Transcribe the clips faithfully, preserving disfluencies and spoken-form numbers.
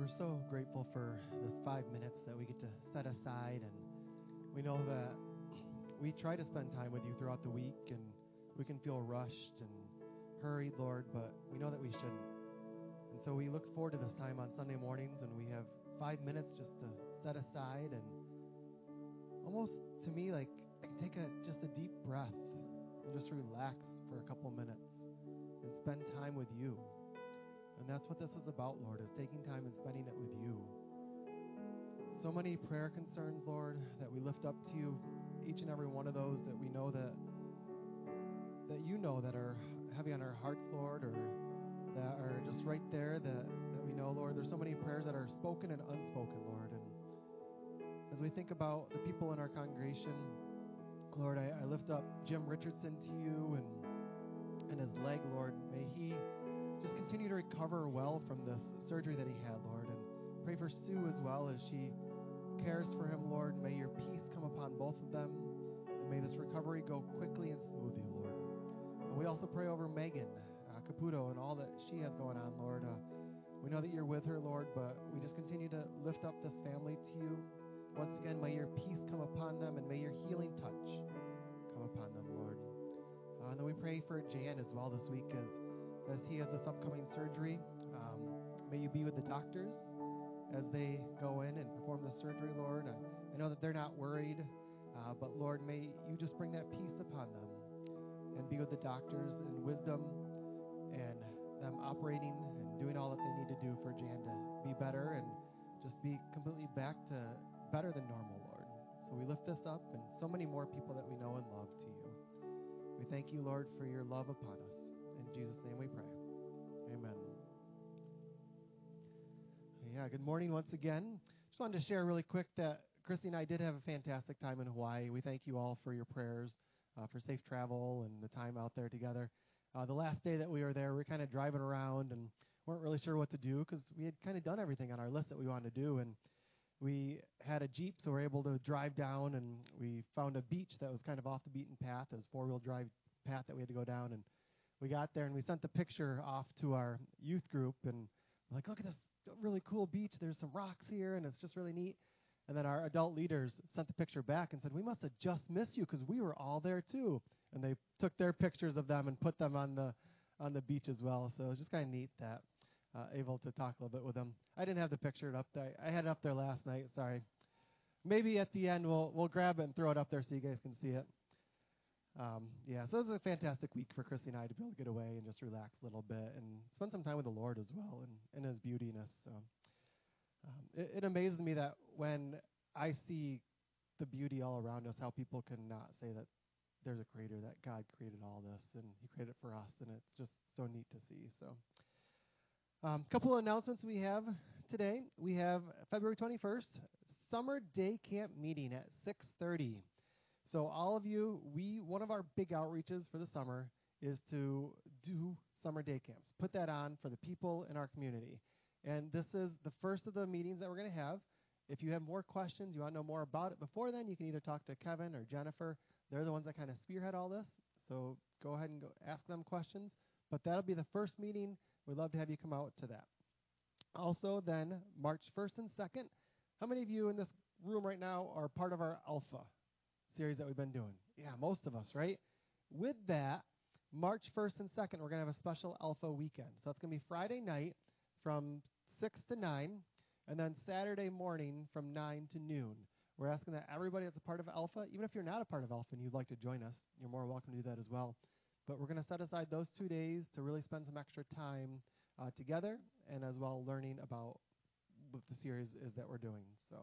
we're so grateful for this five minutes that we get to set aside, and we know that we try to spend time with you throughout the week, and we can feel rushed and hurried, Lord, but we know that we shouldn't. And so we look forward to this time on Sunday mornings when we have five minutes just to set aside and almost, to me, like I can take a just a deep breath and just relax for a couple minutes and spend time with you. And that's what this is about, Lord, is taking time and spending it with you. So many prayer concerns, Lord, that we lift up to you, each and every one of those that we know that that you know that are heavy on our hearts, Lord, or that are just right there that, that we know, Lord. There's so many prayers that are spoken and unspoken, Lord. And as we think about the people in our congregation, Lord, I, I lift up Jim Richardson to you and and his leg, Lord. May he just continue to recover well from this surgery that he had, Lord. And pray for Sue as well as she cares for him, Lord. May your peace come upon both of them. And may this recovery go quickly and smoothly, Lord. And we also pray over Megan uh, Caputo and all that she has going on, Lord. Uh, we know that you're with her, Lord, but we just continue to lift up this family to you. Once again, may your peace come upon them and may your healing touch come upon them, Lord. Uh, and then we pray for Jan as well this week as as he has this upcoming surgery. Um, may you be with the doctors as they go in and perform the surgery, Lord. I, I know that they're not worried, uh, but Lord, may you just bring that peace upon them and be with the doctors in wisdom and them operating and doing all that they need to do for Jan to be better and just be completely back to better than normal, Lord. So we lift this up and so many more people that we know and love to you. We thank you, Lord, for your love upon us. In Jesus' name we pray. Amen. Yeah, good morning once again. Just wanted to share really quick that Christy and I did have a fantastic time in Hawaii. We thank you all for your prayers, uh, for safe travel and the time out there together. Uh, the last day that we were there, we were kind of driving around and weren't really sure what to do because we had kind of done everything on our list that we wanted to do. And we had a Jeep, so we were able to drive down, and we found a beach that was kind of off the beaten path. It was a four-wheel drive path that we had to go down, and we got there and we sent the picture off to our youth group and we're like, look at this really cool beach. There's some rocks here and it's just really neat. And then our adult leaders sent the picture back and said, we must have just missed you because we were all there too. And they took their pictures of them and put them on the on the beach as well. So it was just kind of neat that uh, able to talk a little bit with them. I didn't have the picture up there. I had it up there last night. Sorry. Maybe at the end we'll we'll grab it and throw it up there so you guys can see it. Um, yeah, so it was a fantastic week for Christy and I to be able to get away and just relax a little bit and spend some time with the Lord as well and, and His beautiness. So um, it, it amazes me that when I see the beauty all around us, how people can not say that there's a creator, that God created all this and He created it for us, and it's just so neat to see. So a um, couple of announcements we have today. We have February twenty-first, Summer Day Camp meeting at six thirty. So all of you, we one of our big outreaches for the summer is to do summer day camps. Put that on for the people in our community. And this is the first of the meetings that we're going to have. If you have more questions, you want to know more about it before then, you can either talk to Kevin or Jennifer. They're the ones that kind of spearhead all this. So go ahead and go ask them questions. But that'll be the first meeting. We'd love to have you come out to that. Also then, March first and second, how many of you in this room right now are part of our Alpha series that we've been doing? Yeah, most of us, right? With that, March first and second, we're going to have a special Alpha weekend. So it's going to be Friday night from six to nine, and then Saturday morning from nine to noon. We're asking that everybody that's a part of Alpha, even if you're not a part of Alpha and you'd like to join us, you're more welcome to do that as well. But we're going to set aside those two days to really spend some extra time uh, together and as well learning about what the series is that we're doing. So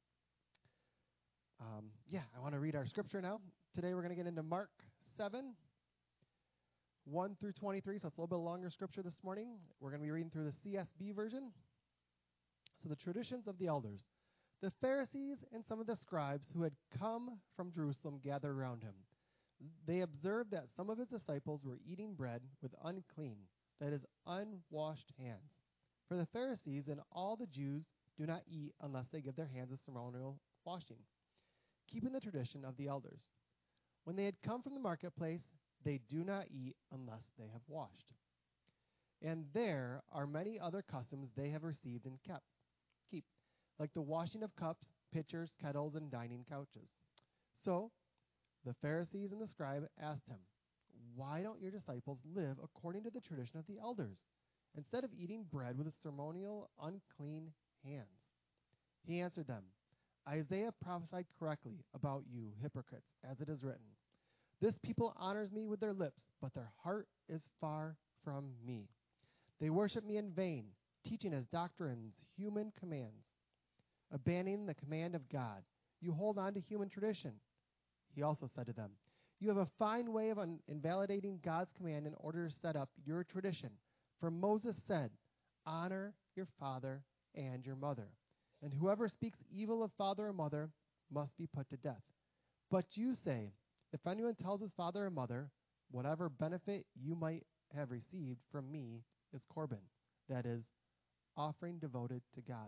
Um, yeah, I want to read our scripture now. Today we're going to get into Mark seven, one through twenty-three, so it's a little bit longer scripture this morning. We're going to be reading through the C S B version. So the traditions of the elders. The Pharisees and some of the scribes who had come from Jerusalem gathered around him. They observed that some of his disciples were eating bread with unclean, that is, unwashed hands. For the Pharisees and all the Jews do not eat unless they give their hands a ceremonial washing, keeping the tradition of the elders. When they had come from the marketplace, they do not eat unless they have washed. And there are many other customs they have received and kept. keep, like the washing of cups, pitchers, kettles, and dining couches. So the Pharisees and the scribe asked him, why don't your disciples live according to the tradition of the elders, instead of eating bread with ceremonial unclean hands? He answered them, Isaiah prophesied correctly about you, hypocrites, as it is written, this people honors me with their lips, but their heart is far from me. They worship me in vain, teaching as doctrines human commands. Abandoning the command of God, you hold on to human tradition. He also said to them, you have a fine way of un- invalidating God's command in order to set up your tradition. For Moses said, honor your father and your mother, and whoever speaks evil of father or mother must be put to death. But you say, if anyone tells his father or mother, whatever benefit you might have received from me is Corban, that is, offering devoted to God.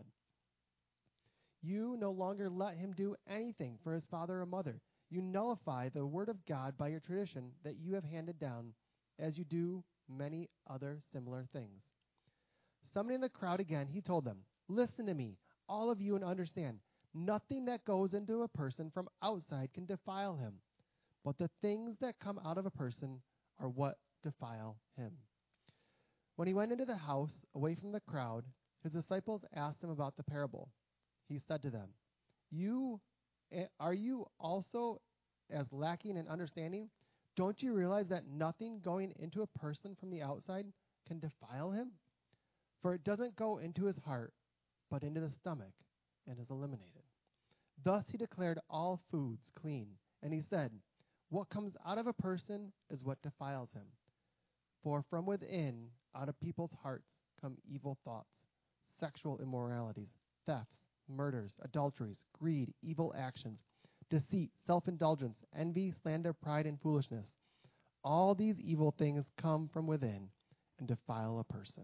You no longer let him do anything for his father or mother. You nullify the word of God by your tradition that you have handed down, as you do many other similar things. Summoning the crowd again, he told them, listen to me, all of you, and understand, nothing that goes into a person from outside can defile him, but the things that come out of a person are what defile him. When he went into the house, away from the crowd, his disciples asked him about the parable. He said to them, "You are you also as lacking in understanding? Don't you realize that nothing going into a person from the outside can defile him? For it doesn't go into his heart, but into the stomach, and is eliminated." Thus he declared all foods clean, and he said, "What comes out of a person is what defiles him. For from within, out of people's hearts, come evil thoughts, sexual immoralities, thefts, murders, adulteries, greed, evil actions, deceit, self-indulgence, envy, slander, pride, and foolishness. All these evil things come from within and defile a person."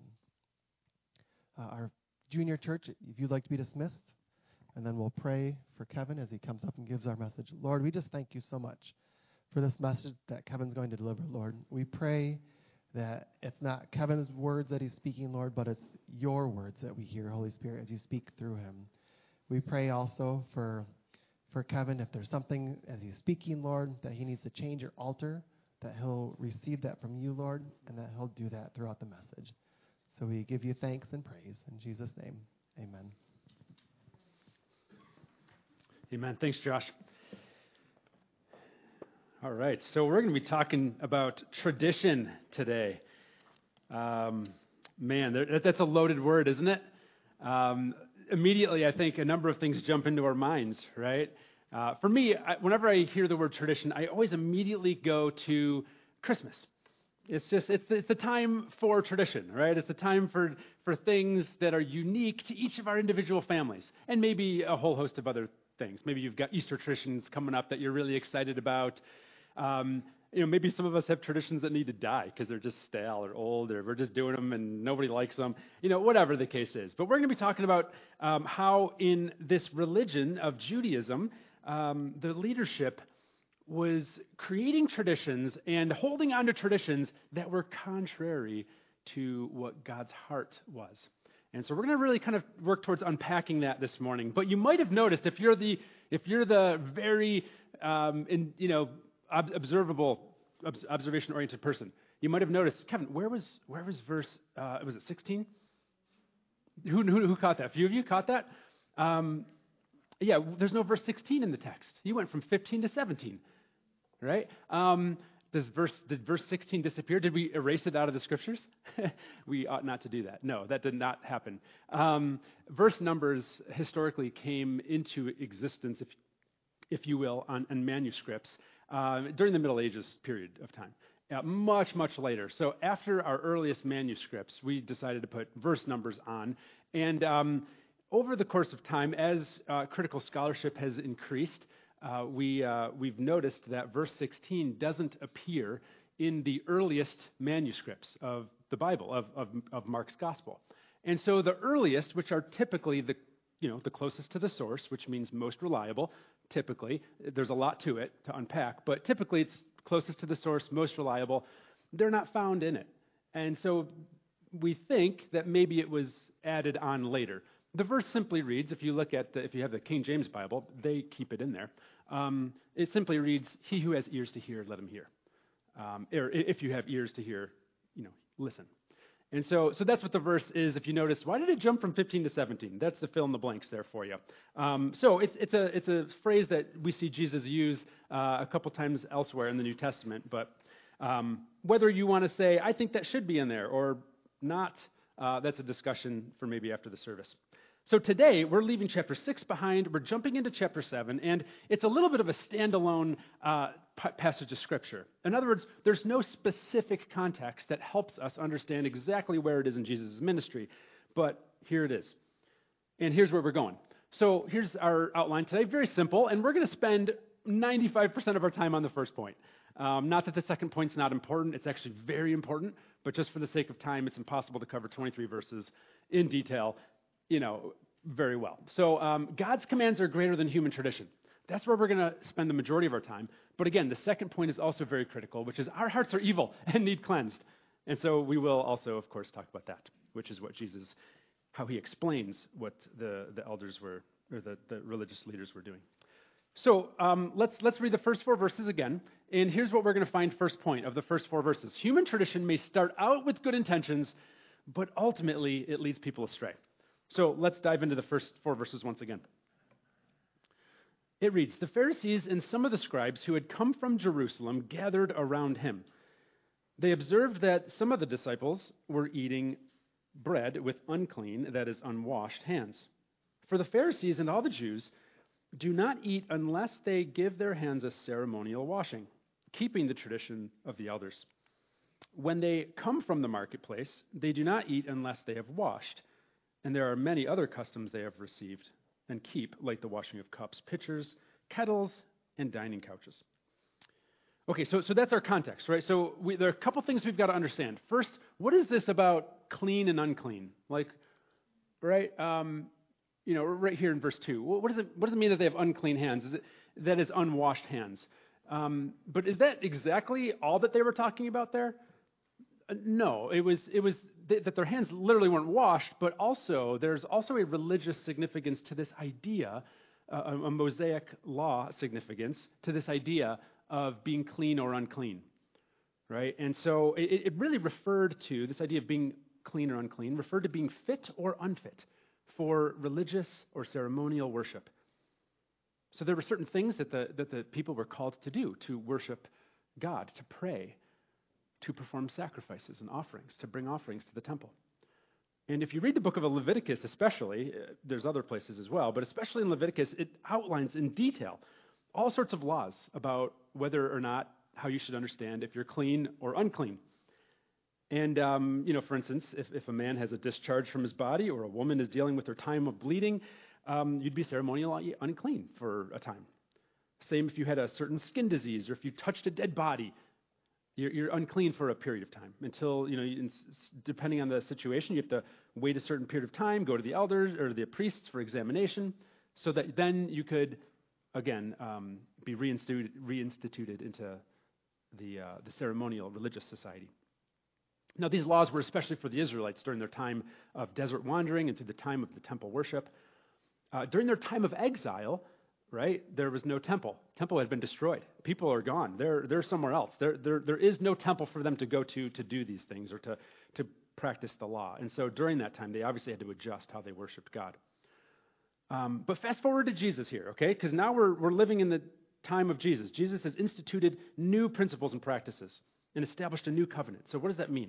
Uh, our junior church, if you'd like to be dismissed, and then we'll pray for Kevin as he comes up and gives our message. Lord, we just thank you so much for this message that Kevin's going to deliver, Lord. We pray that it's not Kevin's words that he's speaking, Lord, but it's your words that we hear, Holy Spirit, as you speak through him. We pray also for for Kevin, if there's something as he's speaking, Lord, that he needs to change or alter, that he'll receive that from you, Lord, and that he'll do that throughout the message. So we give you thanks and praise. In Jesus' name, amen. Amen. Thanks, Josh. All right, so we're going to be talking about tradition today. Um, man, there, that's a loaded word, isn't it? Um, immediately, I think a number of things jump into our minds, right? Uh, for me, I, whenever I hear the word tradition, I always immediately go to Christmas. It's just, it's, it's the time for tradition, right? It's the time for, for things that are unique to each of our individual families, and maybe a whole host of other things. Maybe you've got Easter traditions coming up that you're really excited about. Um, you know, maybe some of us have traditions that need to die because they're just stale or old, or we're just doing them and nobody likes them, you know, whatever the case is. But we're going to be talking about um, how in this religion of Judaism, um, the leadership was creating traditions and holding on to traditions that were contrary to what God's heart was. And so we're going to really kind of work towards unpacking that this morning. But you might have noticed, if you're the if you're the very um, in, you know ob- observable ob- observation-oriented person, you might have noticed, Kevin, where was where was verse? Uh, was it sixteen? Who, who who caught that? A few of you caught that? Um, yeah, there's no verse sixteen in the text. You went from fifteen to seventeen, right? Um, Does verse, did verse sixteen disappear? Did we erase it out of the scriptures? We ought not to do that. No, that did not happen. Um, verse numbers historically came into existence, if, if you will, on, on manuscripts uh, during the Middle Ages period of time, uh, much, much later. So after our earliest manuscripts, we decided to put verse numbers on. And um, over the course of time, as uh, critical scholarship has increased, Uh, we, uh, we've noticed that verse sixteen doesn't appear in the earliest manuscripts of the Bible, of, of, of Mark's gospel. And so the earliest, which are typically the, you know, the closest to the source, which means most reliable, typically, there's a lot to it to unpack, but typically it's closest to the source, most reliable, they're not found in it. And so we think that maybe it was added on later. the verse simply reads, if you look at, the, if you have the King James Bible, they keep it in there. Um, it simply reads, he who has ears to hear, let him hear. Um, or if you have ears to hear, you know, listen. And so, so that's what the verse is. If you notice, why did it jump from fifteen to seventeen? That's the fill in the blanks there for you. Um, so it's it's a it's a phrase that we see Jesus use uh, a couple times elsewhere in the New Testament. But um, whether you want to say, I think that should be in there or not, uh, that's a discussion for maybe after the service. So today, we're leaving chapter six behind, we're jumping into chapter seven, and it's a little bit of a standalone uh, p- passage of Scripture. In other words, there's no specific context that helps us understand exactly where it is in Jesus' ministry, but here it is. And here's where we're going. So here's our outline today, very simple, and we're going to spend ninety-five percent of our time on the first point. Um, not that the second point's not important, it's actually very important, but just for the sake of time, it's impossible to cover twenty-three verses in detail, you know, very well. So um, God's commands are greater than human tradition. That's where we're going to spend the majority of our time. But again, the second point is also very critical, which is our hearts are evil and need cleansed. And so we will also, of course, talk about that, which is what Jesus, how he explains what the, the elders were, or the, the religious leaders were doing. So um, let's let's read the first four verses again. And here's what we're going to find first point of the first four verses. Human tradition may start out with good intentions, but ultimately it leads people astray. So let's dive into the first four verses once again. It reads, the Pharisees and some of the scribes who had come from Jerusalem gathered around him. They observed that some of the disciples were eating bread with unclean, that is, unwashed hands. For the Pharisees and all the Jews do not eat unless they give their hands a ceremonial washing, keeping the tradition of the elders. When they come from the marketplace, they do not eat unless they have washed. And there are many other customs they have received and keep, like the washing of cups, pitchers, kettles, and dining couches. Okay, so, so that's our context, right? So we, there are a couple things we've got to understand. First, what is this about clean and unclean? Like, right, um, you know, right here in verse two. What does it, what does it mean that they have unclean hands? Is it, that is unwashed hands. Um, but is that exactly all that they were talking about there? Uh, no, it was it was th- that their hands literally weren't washed, but also there's also a religious significance to this idea, uh, a, a Mosaic law significance to this idea of being clean or unclean, right? And so it, it really referred to, this idea of being clean or unclean, referred to being fit or unfit for religious or ceremonial worship. So there were certain things that the that the people were called to do, to worship God, to pray, to perform sacrifices and offerings, to bring offerings to the temple. And if you read the book of Leviticus especially, uh, there's other places as well, but especially in Leviticus, it outlines in detail all sorts of laws about whether or not, how you should understand if you're clean or unclean. And, um, you know, for instance, if, if a man has a discharge from his body or a woman is dealing with her time of bleeding, um, you'd be ceremonially unclean for a time. Same if you had a certain skin disease or if you touched a dead body. You're, you're unclean for a period of time until, you know, you, depending on the situation, you have to wait a certain period of time, go to the elders or the priests for examination, so that then you could, again, um, be reinstituted, reinstituted into the, uh, the ceremonial religious society. Now, these laws were especially for the Israelites during their time of desert wandering and through the time of the temple worship. Uh, during their time of exile, right, there was no temple. Temple had been destroyed. People are gone. They're, they're somewhere else. There, there, there is no temple for them to go to to do these things or to, to practice the law. And so during that time, they obviously had to adjust how they worshiped God. Um, but fast forward to Jesus here, okay? Because now we're, we're living in the time of Jesus. Jesus has instituted new principles and practices and established a new covenant. So what does that mean?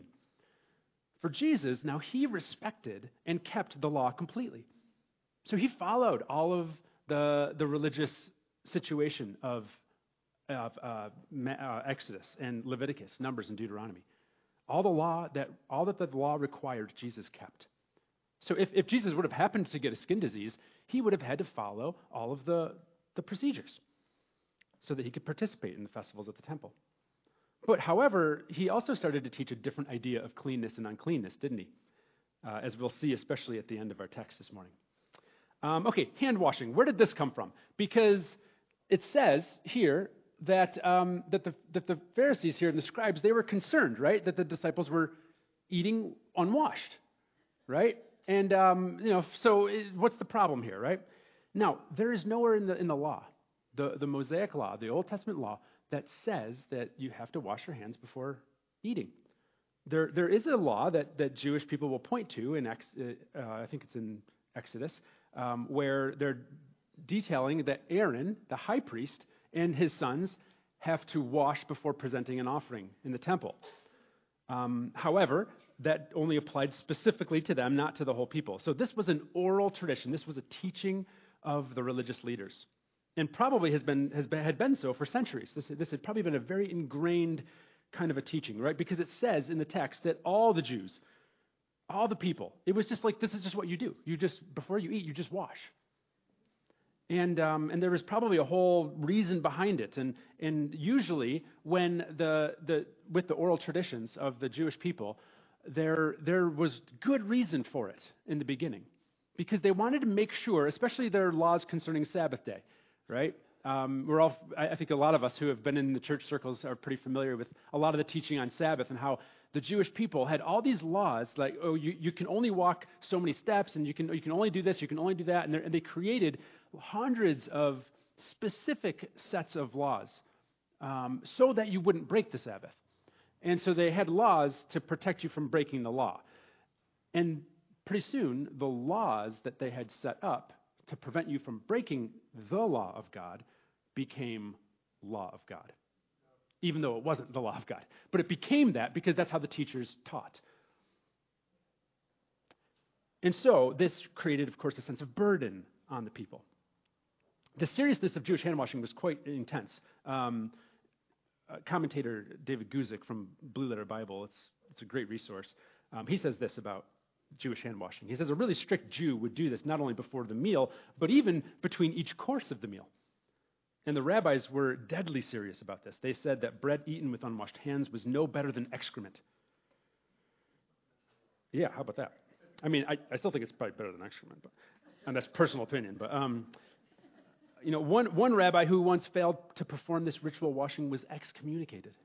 For Jesus, now he respected and kept the law completely. So he followed all of the, the religious situation of, of uh, uh, Exodus and Leviticus, Numbers, and Deuteronomy. All the law that all that the law required, Jesus kept. So if, if Jesus would have happened to get a skin disease, he would have had to follow all of the, the procedures so that he could participate in the festivals at the temple. But however, he also started to teach a different idea of cleanness and uncleanness, didn't he? Uh, as we'll see, especially at the end of our text this morning. Um, okay, hand washing. Where did this come from? Because it says here that um, that the that the Pharisees here and the scribes, they were concerned, right, that the disciples were eating unwashed, right? And, um, you know, so it, what's the problem here, right? Now, there is nowhere in the in the law, the, the Mosaic law, the Old Testament law, that says that you have to wash your hands before eating. There, there is a law that, that Jewish people will point to in, Ex, uh, I think it's in Exodus, um, where they're detailing that Aaron, the high priest, and his sons have to wash before presenting an offering in the temple. Um, however, that only applied specifically to them, not to the whole people. So this was an oral tradition. This was a teaching of the religious leaders, and probably has been has been had been so for centuries. This this had probably been a very ingrained kind of a teaching, right? Because it says in the text that all the Jews, all the people, it was just like, this is just what you do. You just, before you eat, you just wash. And um, and there was probably a whole reason behind it. And and usually when the the with the oral traditions of the Jewish people, there there was good reason for it in the beginning, because they wanted to make sure, especially their laws concerning Sabbath day, right? Um, we're all, I think a lot of us who have been in the church circles are pretty familiar with a lot of the teaching on Sabbath and how the Jewish people had all these laws, like, oh, you, you can only walk so many steps, and you can you can only do this, you can only do that, and, and they created hundreds of specific sets of laws um, so that you wouldn't break the Sabbath. And so they had laws to protect you from breaking the law. And pretty soon, the laws that they had set up to prevent you from breaking the law of God became law of God, even though it wasn't the law of God. But it became that because that's how the teachers taught. And so this created, of course, a sense of burden on the people. The seriousness of Jewish hand washing was quite intense. Um, uh, commentator David Guzik from Blue Letter Bible, it's, it's a great resource. Um, he says this about Jewish hand washing. He says a really strict Jew would do this not only before the meal, but even between each course of the meal. And the rabbis were deadly serious about this. They said that bread eaten with unwashed hands was no better than excrement. Yeah, how about that? I mean, I, I still think it's probably better than excrement, but, and that's personal opinion. But um, you know, one one rabbi who once failed to perform this ritual washing was excommunicated.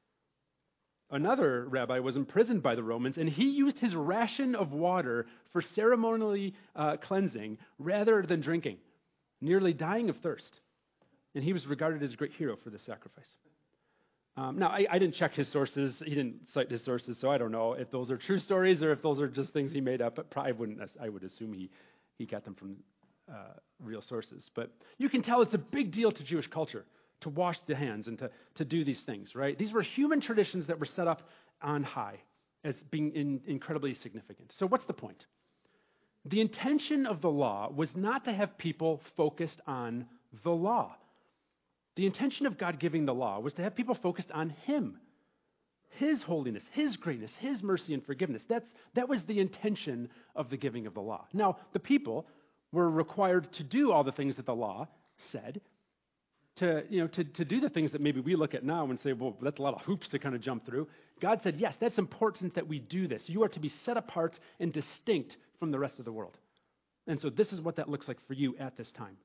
Another rabbi was imprisoned by the Romans, and he used his ration of water for ceremonially uh, cleansing rather than drinking, nearly dying of thirst. And he was regarded as a great hero for this sacrifice. Um, now, I, I didn't check his sources. He didn't cite his sources, so I don't know if those are true stories or if those are just things he made up. But probably wouldn't. I would assume he, he got them from uh, real sources. But you can tell it's a big deal to Jewish culture to wash the hands and to, to do these things, right? These were human traditions that were set up on high as being in, incredibly significant. So what's the point? The intention of the law was not to have people focused on the law. The intention of God giving the law was to have people focused on Him, His holiness, His greatness, His mercy and forgiveness. That's, that was the intention of the giving of the law. Now, the people were required to do all the things that the law said, to, you know, to, to do the things that maybe we look at now and say, well, that's a lot of hoops to kind of jump through. God said, yes, that's important that we do this. You are to be set apart and distinct from the rest of the world. And so this is what that looks like for you at this time.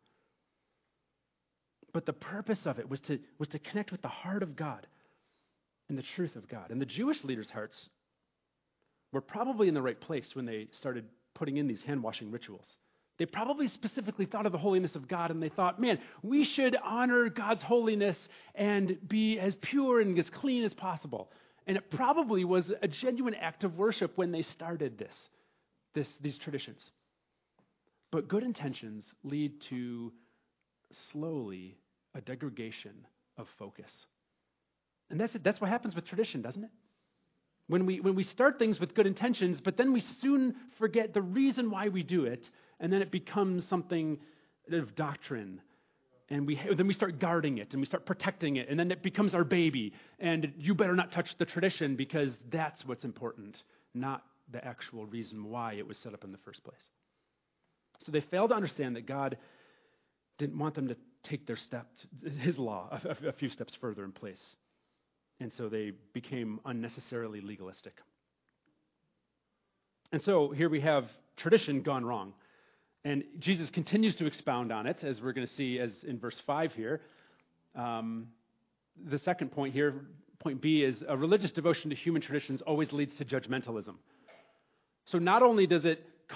But the purpose of it was to, was to connect with the heart of God and the truth of God. And the Jewish leaders' hearts were probably in the right place when they started putting in these hand-washing rituals. They probably specifically thought of the holiness of God, and they thought, man, we should honor God's holiness and be as pure and as clean as possible. And it probably was a genuine act of worship when they started this, this these traditions. But good intentions lead to slowly a degradation of focus. And that's it. That's what happens with tradition, doesn't it? When we when we start things with good intentions, but then we soon forget the reason why we do it, and then it becomes something of doctrine. And we then we start guarding it, and we start protecting it, and then it becomes our baby. And you better not touch the tradition because that's what's important, not the actual reason why it was set up in the first place. So they fail to understand that God didn't want them to take their step, His law, a, a few steps further in place. And so they became unnecessarily legalistic. And so here we have tradition gone wrong. And Jesus continues to expound on it, as we're going to see as in verse five here. Um, the second point here, point B, is a religious devotion to human traditions always leads to judgmentalism. So not only does it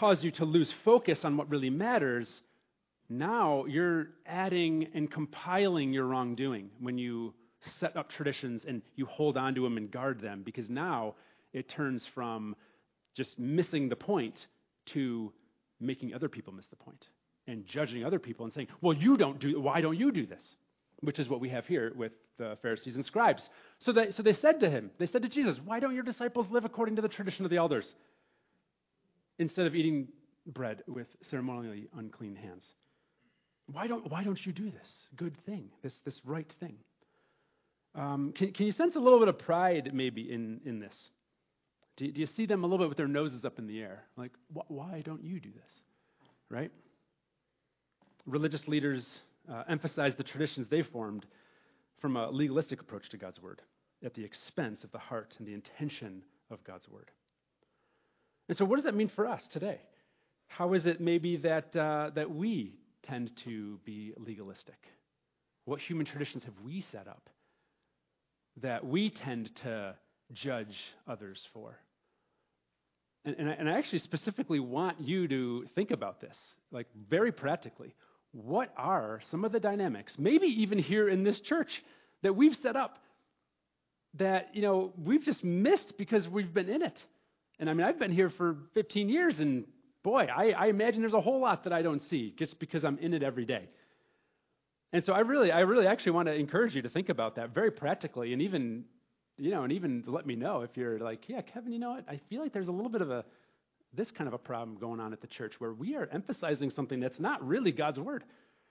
cause you to lose focus on what really matters, now you're adding and compiling your wrongdoing when you set up traditions and you hold on to them and guard them, because now it turns from just missing the point to making other people miss the point and judging other people and saying, well, you don't do, why don't you do this? Which is what we have here with the Pharisees and scribes. So they, so they said to him, they said to Jesus, why don't your disciples live according to the tradition of the elders instead of eating bread with ceremonially unclean hands? Why don't, why don't you do this good thing, this, this right thing? Um, can, can you sense a little bit of pride maybe in, in this? Do you, do you see them a little bit with their noses up in the air? Like, wh- why don't you do this? Right? Religious leaders uh, emphasize the traditions they formed from a legalistic approach to God's word at the expense of the heart and the intention of God's word. And so what does that mean for us today? How is it maybe that uh, that we tend to be legalistic? What human traditions have we set up that we tend to judge others for? And, and, I, and I actually specifically want you to think about this, like very practically. What are some of the dynamics, maybe even here in this church, that we've set up that, you know, we've just missed because we've been in it? And I mean, I've been here for fifteen years, and boy, I, I imagine there's a whole lot that I don't see just because I'm in it every day. And so I really, I really actually want to encourage you to think about that very practically, and even, you know, and even let me know if you're like, yeah, Kevin, you know what? I feel like there's a little bit of a this kind of a problem going on at the church where we are emphasizing something that's not really God's word.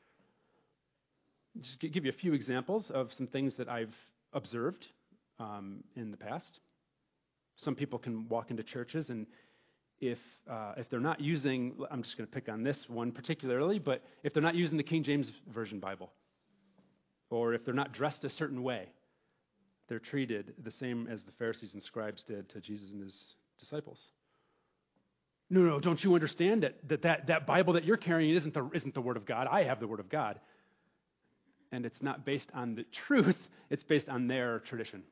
Just to give you a few examples of some things that I've observed um, in the past. Some people can walk into churches, and if uh, if they're not using, I'm just going to pick on this one particularly, but if they're not using the King James Version Bible, or if they're not dressed a certain way, they're treated the same as the Pharisees and scribes did to Jesus and his disciples. No, no, don't you understand that that, that, that Bible that you're carrying isn't the, isn't the Word of God? I have the Word of God. And it's not based on the truth, it's based on their tradition.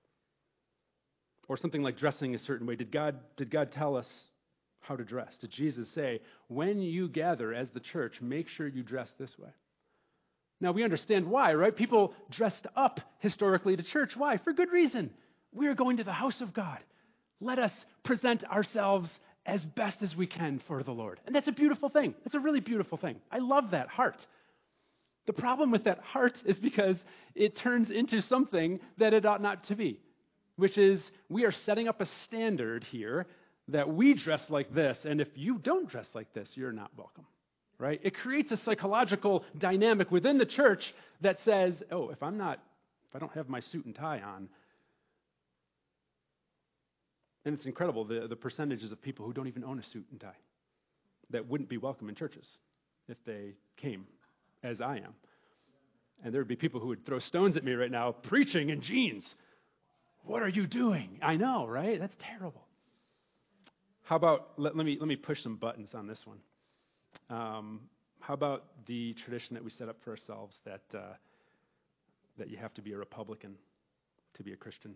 Or something like dressing a certain way. Did God, did God tell us how to dress? Did Jesus say, when you gather as the church, make sure you dress this way? Now, we understand why, right? People dressed up historically to church. Why? For good reason. We are going to the house of God. Let us present ourselves as best as we can for the Lord. And that's a beautiful thing. That's a really beautiful thing. I love that heart. The problem with that heart is because it turns into something that it ought not to be, which is we are setting up a standard here that we dress like this, and if you don't dress like this, you're not welcome, right? It creates a psychological dynamic within the church that says, oh, if I'm not, if I don't have my suit and tie on. And it's incredible, the, the percentages of people who don't even own a suit and tie that wouldn't be welcome in churches if they came as I am. And there would be people who would throw stones at me right now, preaching in jeans. What are you doing? I know, right? That's terrible. How about, let, let me let me push some buttons on this one. Um, how about the tradition that we set up for ourselves that uh, that you have to be a Republican to be a Christian?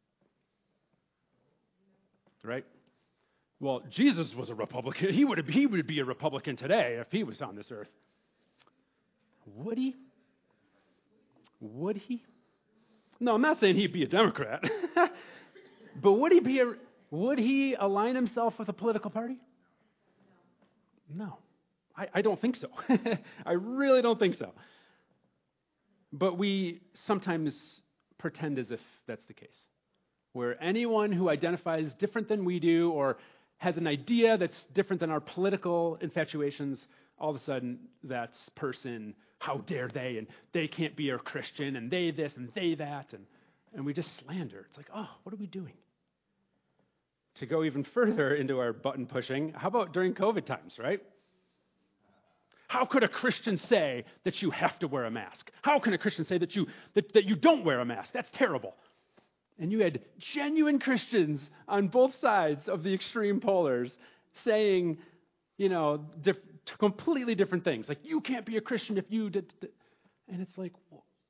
Right? Well, Jesus was a Republican. He would he would be a Republican today if he was on this earth. Would he? Would he? No, I'm not saying he'd be a Democrat. But would he be a, would he align himself with a political party? No. I, I don't think so. I really don't think so. But we sometimes pretend as if that's the case, where anyone who identifies different than we do or has an idea that's different than our political infatuations, all of a sudden that's person, how dare they, and they can't be a Christian, and they this and they that, and, and we just slander. It's like, oh, what are we doing? To go even further into our button pushing, how about during COVID times, right? How could a Christian say that you have to wear a mask? How can a Christian say that you that, that you don't wear a mask? That's terrible. And you had genuine Christians on both sides of the extreme polars saying, you know, diff- completely different things. Like, you can't be a Christian if you did. did. And it's like,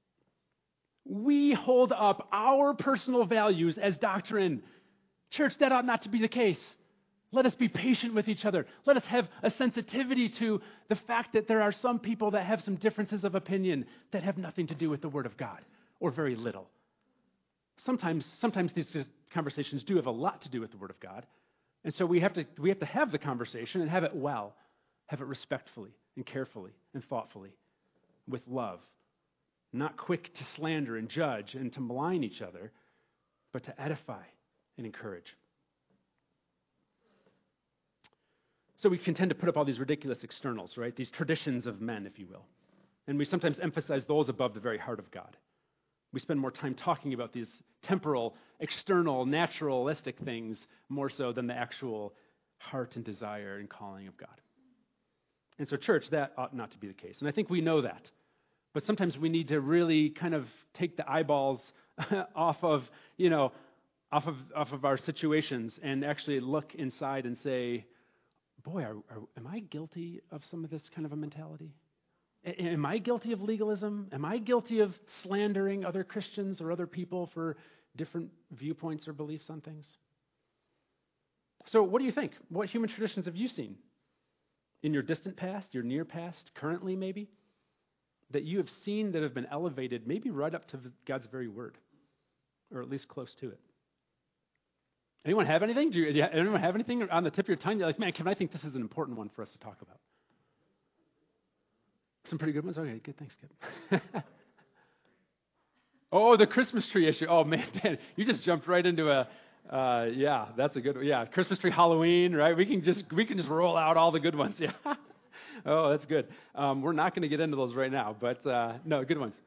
we hold up our personal values as doctrine. Church, that ought not to be the case. Let us be patient with each other. Let us have a sensitivity to the fact that there are some people that have some differences of opinion that have nothing to do with the Word of God, or very little. Sometimes, sometimes these conversations do have a lot to do with the Word of God, and so we have to we have to have the conversation and have it well, have it respectfully and carefully and thoughtfully, with love, not quick to slander and judge and to malign each other, but to edify and encourage. So we can tend to put up all these ridiculous externals, right? These traditions of men, if you will. And we sometimes emphasize those above the very heart of God. We spend more time talking about these temporal, external, naturalistic things more so than the actual heart and desire and calling of God. And so, church, that ought not to be the case. And I think we know that. But sometimes we need to really kind of take the eyeballs off of, you know, off of off of our situations and actually look inside and say, boy, are, are, am I guilty of some of this kind of a mentality? A- am I guilty of legalism? Am I guilty of slandering other Christians or other people for different viewpoints or beliefs on things? So what do you think? What human traditions have you seen in your distant past, your near past, currently maybe, that you have seen that have been elevated maybe right up to God's very word, or at least close to it? Anyone have anything? Do you, do you, anyone have anything on the tip of your tongue? You're like, man, Kevin, I think this is an important one for us to talk about. Some pretty good ones? Okay, good. Thanks, Kevin. Oh, the Christmas tree issue. Oh, man, Dan, you just jumped right into a, uh, yeah, that's a good one. Yeah, Christmas tree, Halloween, right? We can just we can just roll out all the good ones. Yeah. Oh, that's good. Um, we're not going to get into those right now, but uh, no, good ones.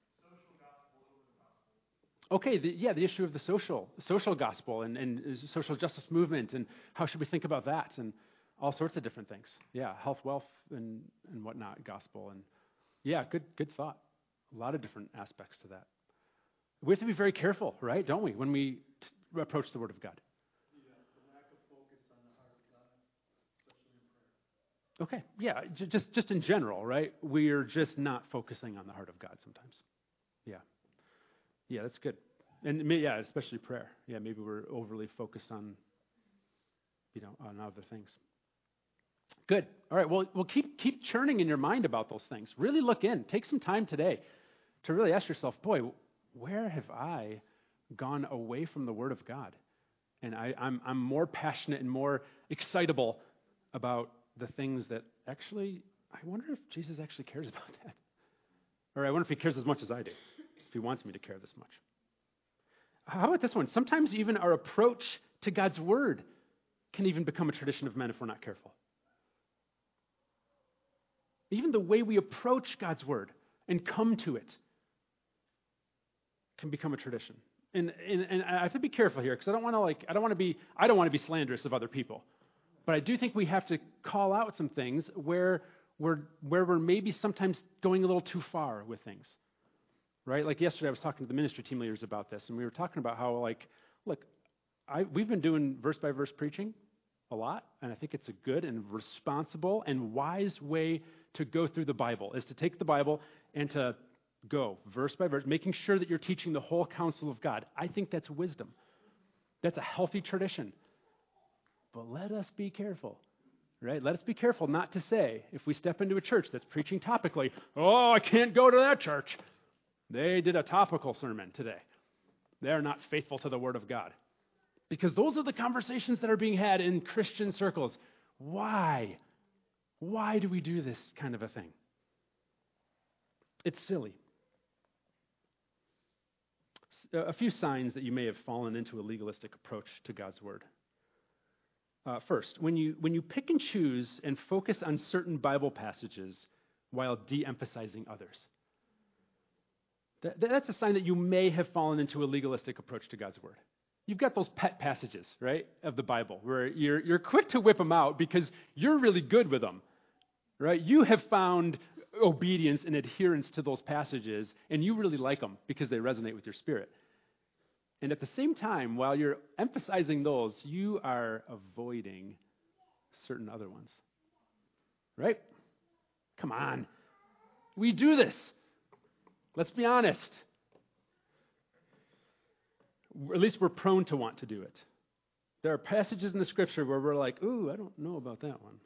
Okay, the, yeah, the issue of the social social gospel and, and social justice movement, and how should we think about that, and all sorts of different things. Yeah, health, wealth, and, and whatnot, gospel. And yeah, good good thought. A lot of different aspects to that. We have to be very careful, right, don't we, when we t- approach the Word of God? Yeah, the lack of focus on the heart of God, especially in prayer. Okay, yeah, j- just just in general, right? We're just not focusing on the heart of God sometimes. Yeah. Yeah, that's good. And may- yeah, especially prayer. Yeah, maybe we're overly focused on, you know, on other things. Good. All right, well, well keep keep churning in your mind about those things. Really look in. Take some time today to really ask yourself, boy, where have I gone away from the Word of God? And I, I'm I'm more passionate and more excitable about the things that actually, I wonder if Jesus actually cares about that. Or I wonder if he cares as much as I do, if he wants me to care this much. How about this one? Sometimes even our approach to God's Word can even become a tradition of men if we're not careful. Even the way we approach God's Word and come to it can become a tradition. And, and, and I have to be careful here because I don't want to like I don't want to be I don't want to be slanderous of other people. But I do think we have to call out some things where we're where we're maybe sometimes going a little too far with things. Right? Like yesterday I was talking to the ministry team leaders about this, and we were talking about how, like, look, I we've been doing verse by verse preaching a lot, and I think it's a good and responsible and wise way to go through the Bible, is to take the Bible and to go verse by verse, making sure that you're teaching the whole counsel of God. I think that's wisdom. That's a healthy tradition. But let us be careful, right? Let us be careful not to say, if we step into a church that's preaching topically, oh, I can't go to that church. They did a topical sermon today. They're not faithful to the Word of God. Because those are the conversations that are being had in Christian circles. Why? Why do we do this kind of a thing? It's silly. A few signs that you may have fallen into a legalistic approach to God's Word. Uh, first, when you when you pick and choose and focus on certain Bible passages while de-emphasizing others. That, that's a sign that you may have fallen into a legalistic approach to God's Word. You've got those pet passages, right, of the Bible, where you're you're quick to whip them out because you're really good with them, right? You have found obedience and adherence to those passages, and you really like them because they resonate with your spirit. And at the same time, while you're emphasizing those, you are avoiding certain other ones, right? Come on. We do this. Let's be honest. At least we're prone to want to do it. There are passages in the Scripture where we're like, ooh, I don't know about that one.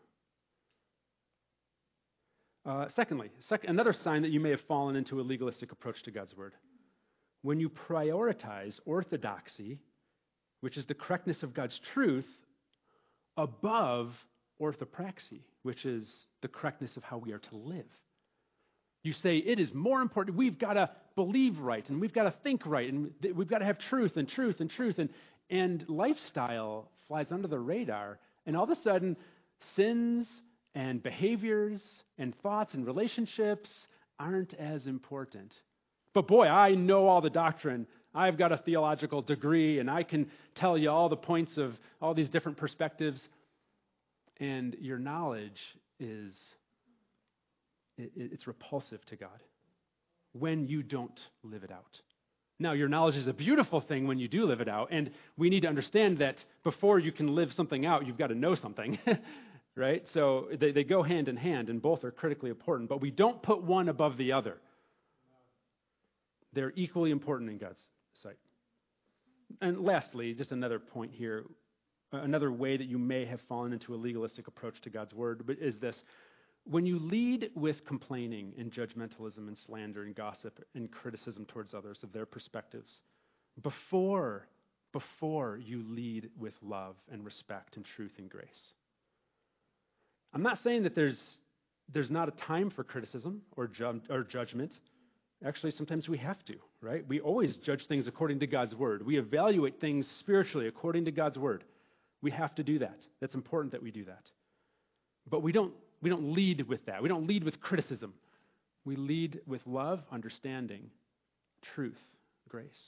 Uh, secondly, sec- another sign that you may have fallen into a legalistic approach to God's Word. When you prioritize orthodoxy, which is the correctness of God's truth, above orthopraxy, which is the correctness of how we are to live. You say it is more important. We've got to believe right, and we've got to think right, and we've got to have truth and truth and truth, and and lifestyle flies under the radar, and all of a sudden, sins and behaviors and thoughts and relationships aren't as important. But boy, I know all the doctrine. I've got a theological degree, and I can tell you all the points of all these different perspectives, and your knowledge is it, it's repulsive to God when you don't live it out. Now, your knowledge is a beautiful thing when you do live it out, and we need to understand that before you can live something out, you've got to know something, right? So they, they go hand in hand, and both are critically important, but we don't put one above the other. They're equally important in God's sight. And lastly, just another point here, another way that you may have fallen into a legalistic approach to God's Word is this. When you lead with complaining and judgmentalism and slander and gossip and criticism towards others of their perspectives, before, before you lead with love and respect and truth and grace. I'm not saying that there's, there's not a time for criticism or, ju- or judgment. Actually, sometimes we have to, right? We always judge things according to God's Word. We evaluate things spiritually according to God's Word. We have to do that. That's important that we do that. But we don't We don't lead with that. We don't lead with criticism. We lead with love, understanding, truth, grace.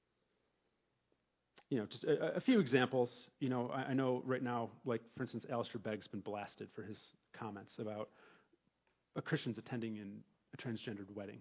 You know, just a, a few examples. You know, I, I know right now, like, for instance, Alistair Begg's been blasted for his comments about a Christians attending in a transgendered wedding.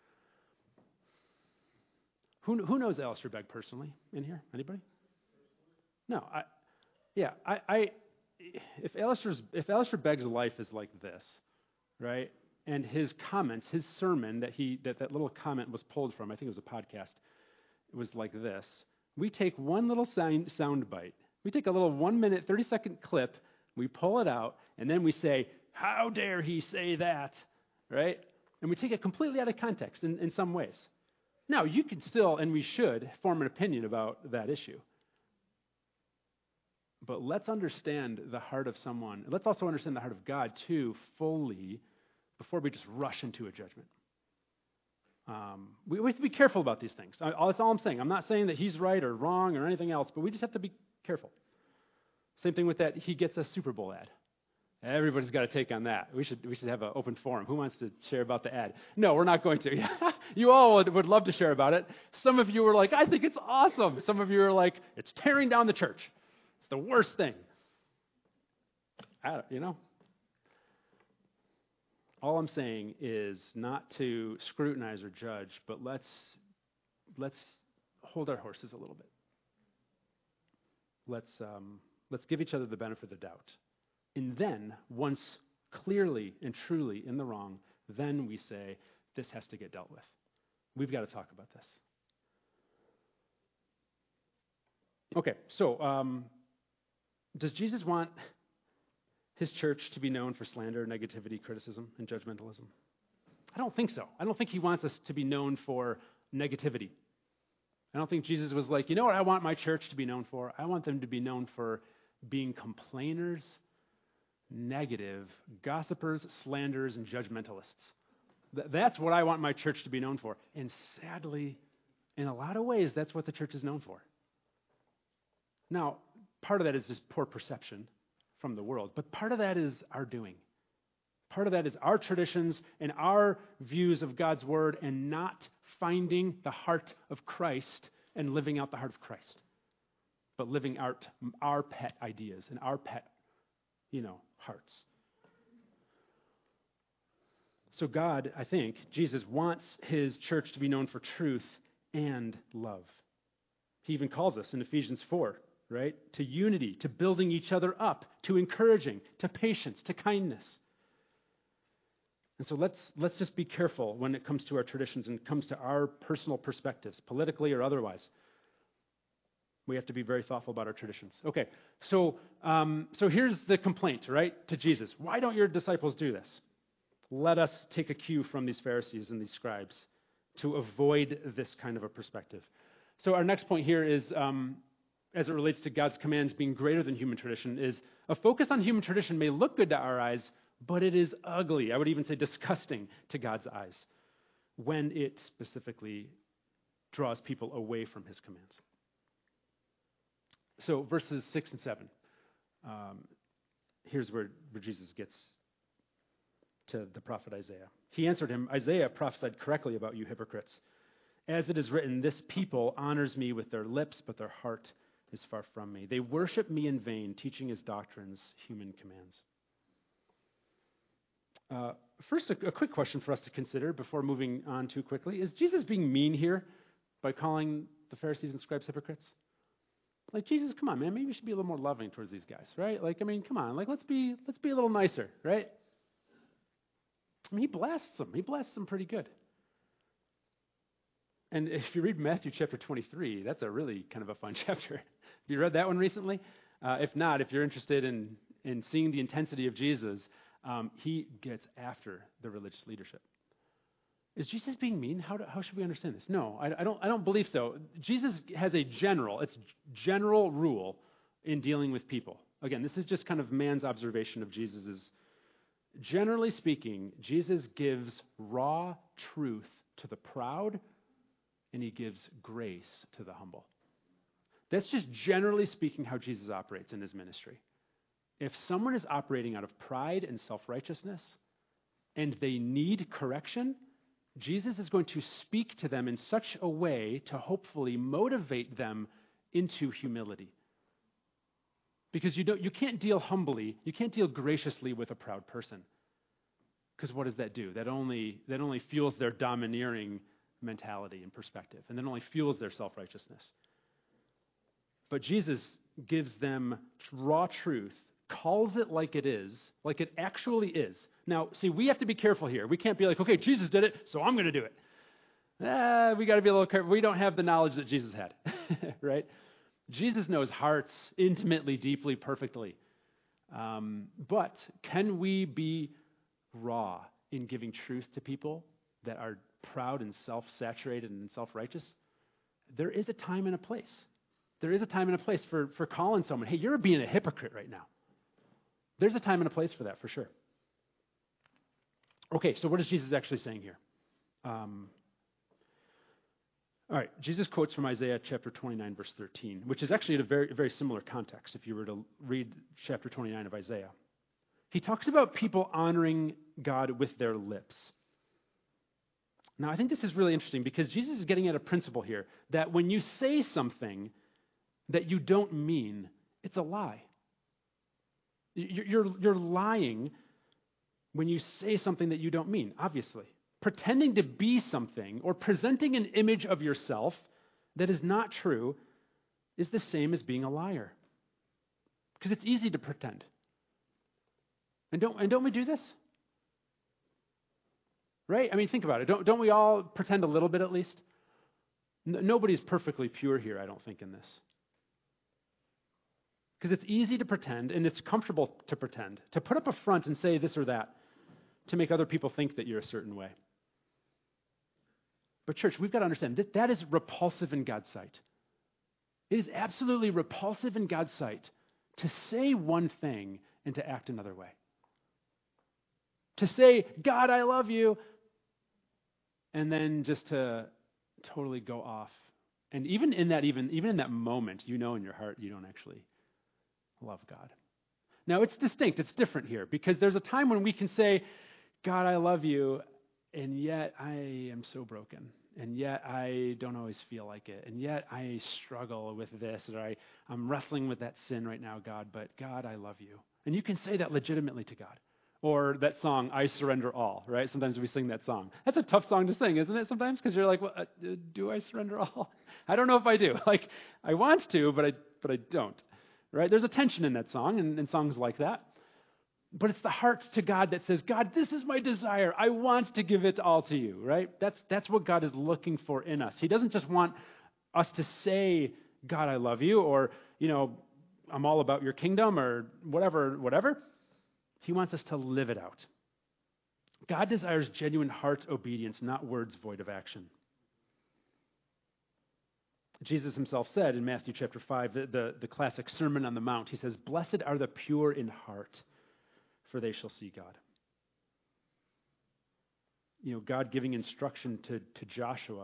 Who, who knows Alistair Begg personally in here? Anybody? No. I, yeah, I... I If Alistair's, if Alistair Begg's life is like this, right, and his comments, his sermon that he that, that little comment was pulled from, I think it was a podcast, it was like this. We take one little sound, sound bite. We take a little one-minute, thirty-second clip, we pull it out, and then we say, how dare he say that, right? And we take it completely out of context in, in some ways. Now, you can still, and we should, form an opinion about that issue. But let's understand the heart of someone. Let's also understand the heart of God, too, fully, before we just rush into a judgment. Um, we, we have to be careful about these things. I, that's all I'm saying. I'm not saying that he's right or wrong or anything else, but we just have to be careful. Same thing with that, he gets a Super Bowl ad. Everybody's got to take on that. We should we should have an open forum. Who wants to share about the ad? No, we're not going to. You all would, would love to share about it. Some of you were like, I think it's awesome. Some of you are like, it's tearing down the church. The worst thing. I don't, you know? All I'm saying is not to scrutinize or judge, but let's let's hold our horses a little bit. Let's um, let's give each other the benefit of the doubt. And then, once clearly and truly in the wrong, then we say, this has to get dealt with. We've got to talk about this. Okay, so um, does Jesus want his church to be known for slander, negativity, criticism, and judgmentalism? I don't think so. I don't think he wants us to be known for negativity. I don't think Jesus was like, you know what I want my church to be known for? I want them to be known for being complainers, negative, gossipers, slanderers, and judgmentalists. Th- that's what I want my church to be known for. And sadly, in a lot of ways, that's what the church is known for. Now, part of that is just poor perception from the world, but part of that is our doing. Part of that is our traditions and our views of God's word and not finding the heart of Christ and living out the heart of Christ, but living out our pet ideas and our pet, you know, hearts. So God, I think, Jesus wants his church to be known for truth and love. He even calls us in Ephesians four, right? To unity, to building each other up, to encouraging, to patience, to kindness. And so let's let's just be careful when it comes to our traditions and comes to our personal perspectives, politically or otherwise. We have to be very thoughtful about our traditions. Okay, so um, so here's the complaint, right, to Jesus. Why don't your disciples do this? Let us take a cue from these Pharisees and these scribes to avoid this kind of a perspective. So our next point here is, um, as it relates to God's commands being greater than human tradition, is a focus on human tradition may look good to our eyes, but it is ugly. I would even say disgusting to God's eyes when it specifically draws people away from his commands. So verses six and seven, um, here's where, where Jesus gets to the prophet Isaiah. He answered him, Isaiah prophesied correctly about you hypocrites. As it is written, this people honors me with their lips, but their heart is far from me. They worship me in vain, teaching as doctrines human commands. Uh, first, a, a quick question for us to consider before moving on too quickly. Is Jesus being mean here by calling the Pharisees and scribes hypocrites? Like, Jesus, come on, man, maybe we should be a little more loving towards these guys, right? Like, I mean, come on, like, let's be let's be a little nicer, right? I mean, he blasts them. He blasts them pretty good. And if you read Matthew chapter twenty-three, that's a really kind of a fun chapter. Have you read that one recently? Uh, if not, if you're interested in, in seeing the intensity of Jesus, um, he gets after the religious leadership. Is Jesus being mean? How, do, how should we understand this? No, I, I don't I don't believe so. Jesus has a general, it's general rule in dealing with people. Again, this is just kind of man's observation of Jesus's. Generally speaking, Jesus gives raw truth to the proud, and he gives grace to the humble. That's just generally speaking how Jesus operates in his ministry. If someone is operating out of pride and self-righteousness, and they need correction, Jesus is going to speak to them in such a way to hopefully motivate them into humility. Because you don't, you can't deal humbly, you can't deal graciously with a proud person. Because what does that do? That only, that only fuels their domineering mentality and perspective, and then only fuels their self-righteousness. But Jesus gives them raw truth, calls it like it is, like it actually is. Now, see, we have to be careful here. We can't be like, okay, Jesus did it, so I'm going to do it. Ah, we got to be a little careful. We don't have the knowledge that Jesus had, right? Jesus knows hearts intimately, deeply, perfectly. Um, but can we be raw in giving truth to people that are proud and self-saturated and self-righteous? There is a time and a place. There is a time and a place for, for calling someone, hey, you're being a hypocrite right now. There's a time and a place for that, for sure. Okay, so what is Jesus actually saying here? Um, all right, Jesus quotes from Isaiah chapter twenty-nine, verse thirteen, which is actually in a very, very similar context if you were to read chapter twenty-nine of Isaiah. He talks about people honoring God with their lips. Now, I think this is really interesting because Jesus is getting at a principle here that when you say something that you don't mean, it's a lie. You're, you're lying when you say something that you don't mean, obviously. Pretending to be something or presenting an image of yourself that is not true is the same as being a liar. Because it's easy to pretend. And don't, and don't we do this? Right? I mean, think about it. Don't, don't we all pretend a little bit at least? N- nobody's perfectly pure here, I don't think, in this. Because it's easy to pretend, and it's comfortable to pretend, to put up a front and say this or that, to make other people think that you're a certain way. But church, we've got to understand that that is repulsive in God's sight. It is absolutely repulsive in God's sight to say one thing and to act another way. To say, God, I love you, and then just to totally go off. And even in that, even, even in that moment, you know in your heart you don't actually love God. Now, it's distinct. It's different here because there's a time when we can say, God, I love you, and yet I am so broken, and yet I don't always feel like it, and yet I struggle with this, or I, I'm wrestling with that sin right now, God, but God, I love you. And you can say that legitimately to God. Or that song, I Surrender All, right? Sometimes we sing that song. That's a tough song to sing, isn't it, sometimes? Because you're like, well, uh, do I surrender all? I don't know if I do. Like, I want to, but I but I don't, right? There's a tension in that song and in songs like that. But it's the heart to God that says, God, this is my desire. I want to give it all to you, right? That's, that's what God is looking for in us. He doesn't just want us to say God, I love you, or, you know, I'm all about your kingdom, or whatever, whatever. He wants us to live it out. God desires genuine heart obedience, not words void of action. Jesus himself said in Matthew chapter five, the, the, the classic Sermon on the Mount, he says, "Blessed are the pure in heart, for they shall see God." You know, God giving instruction to, to Joshua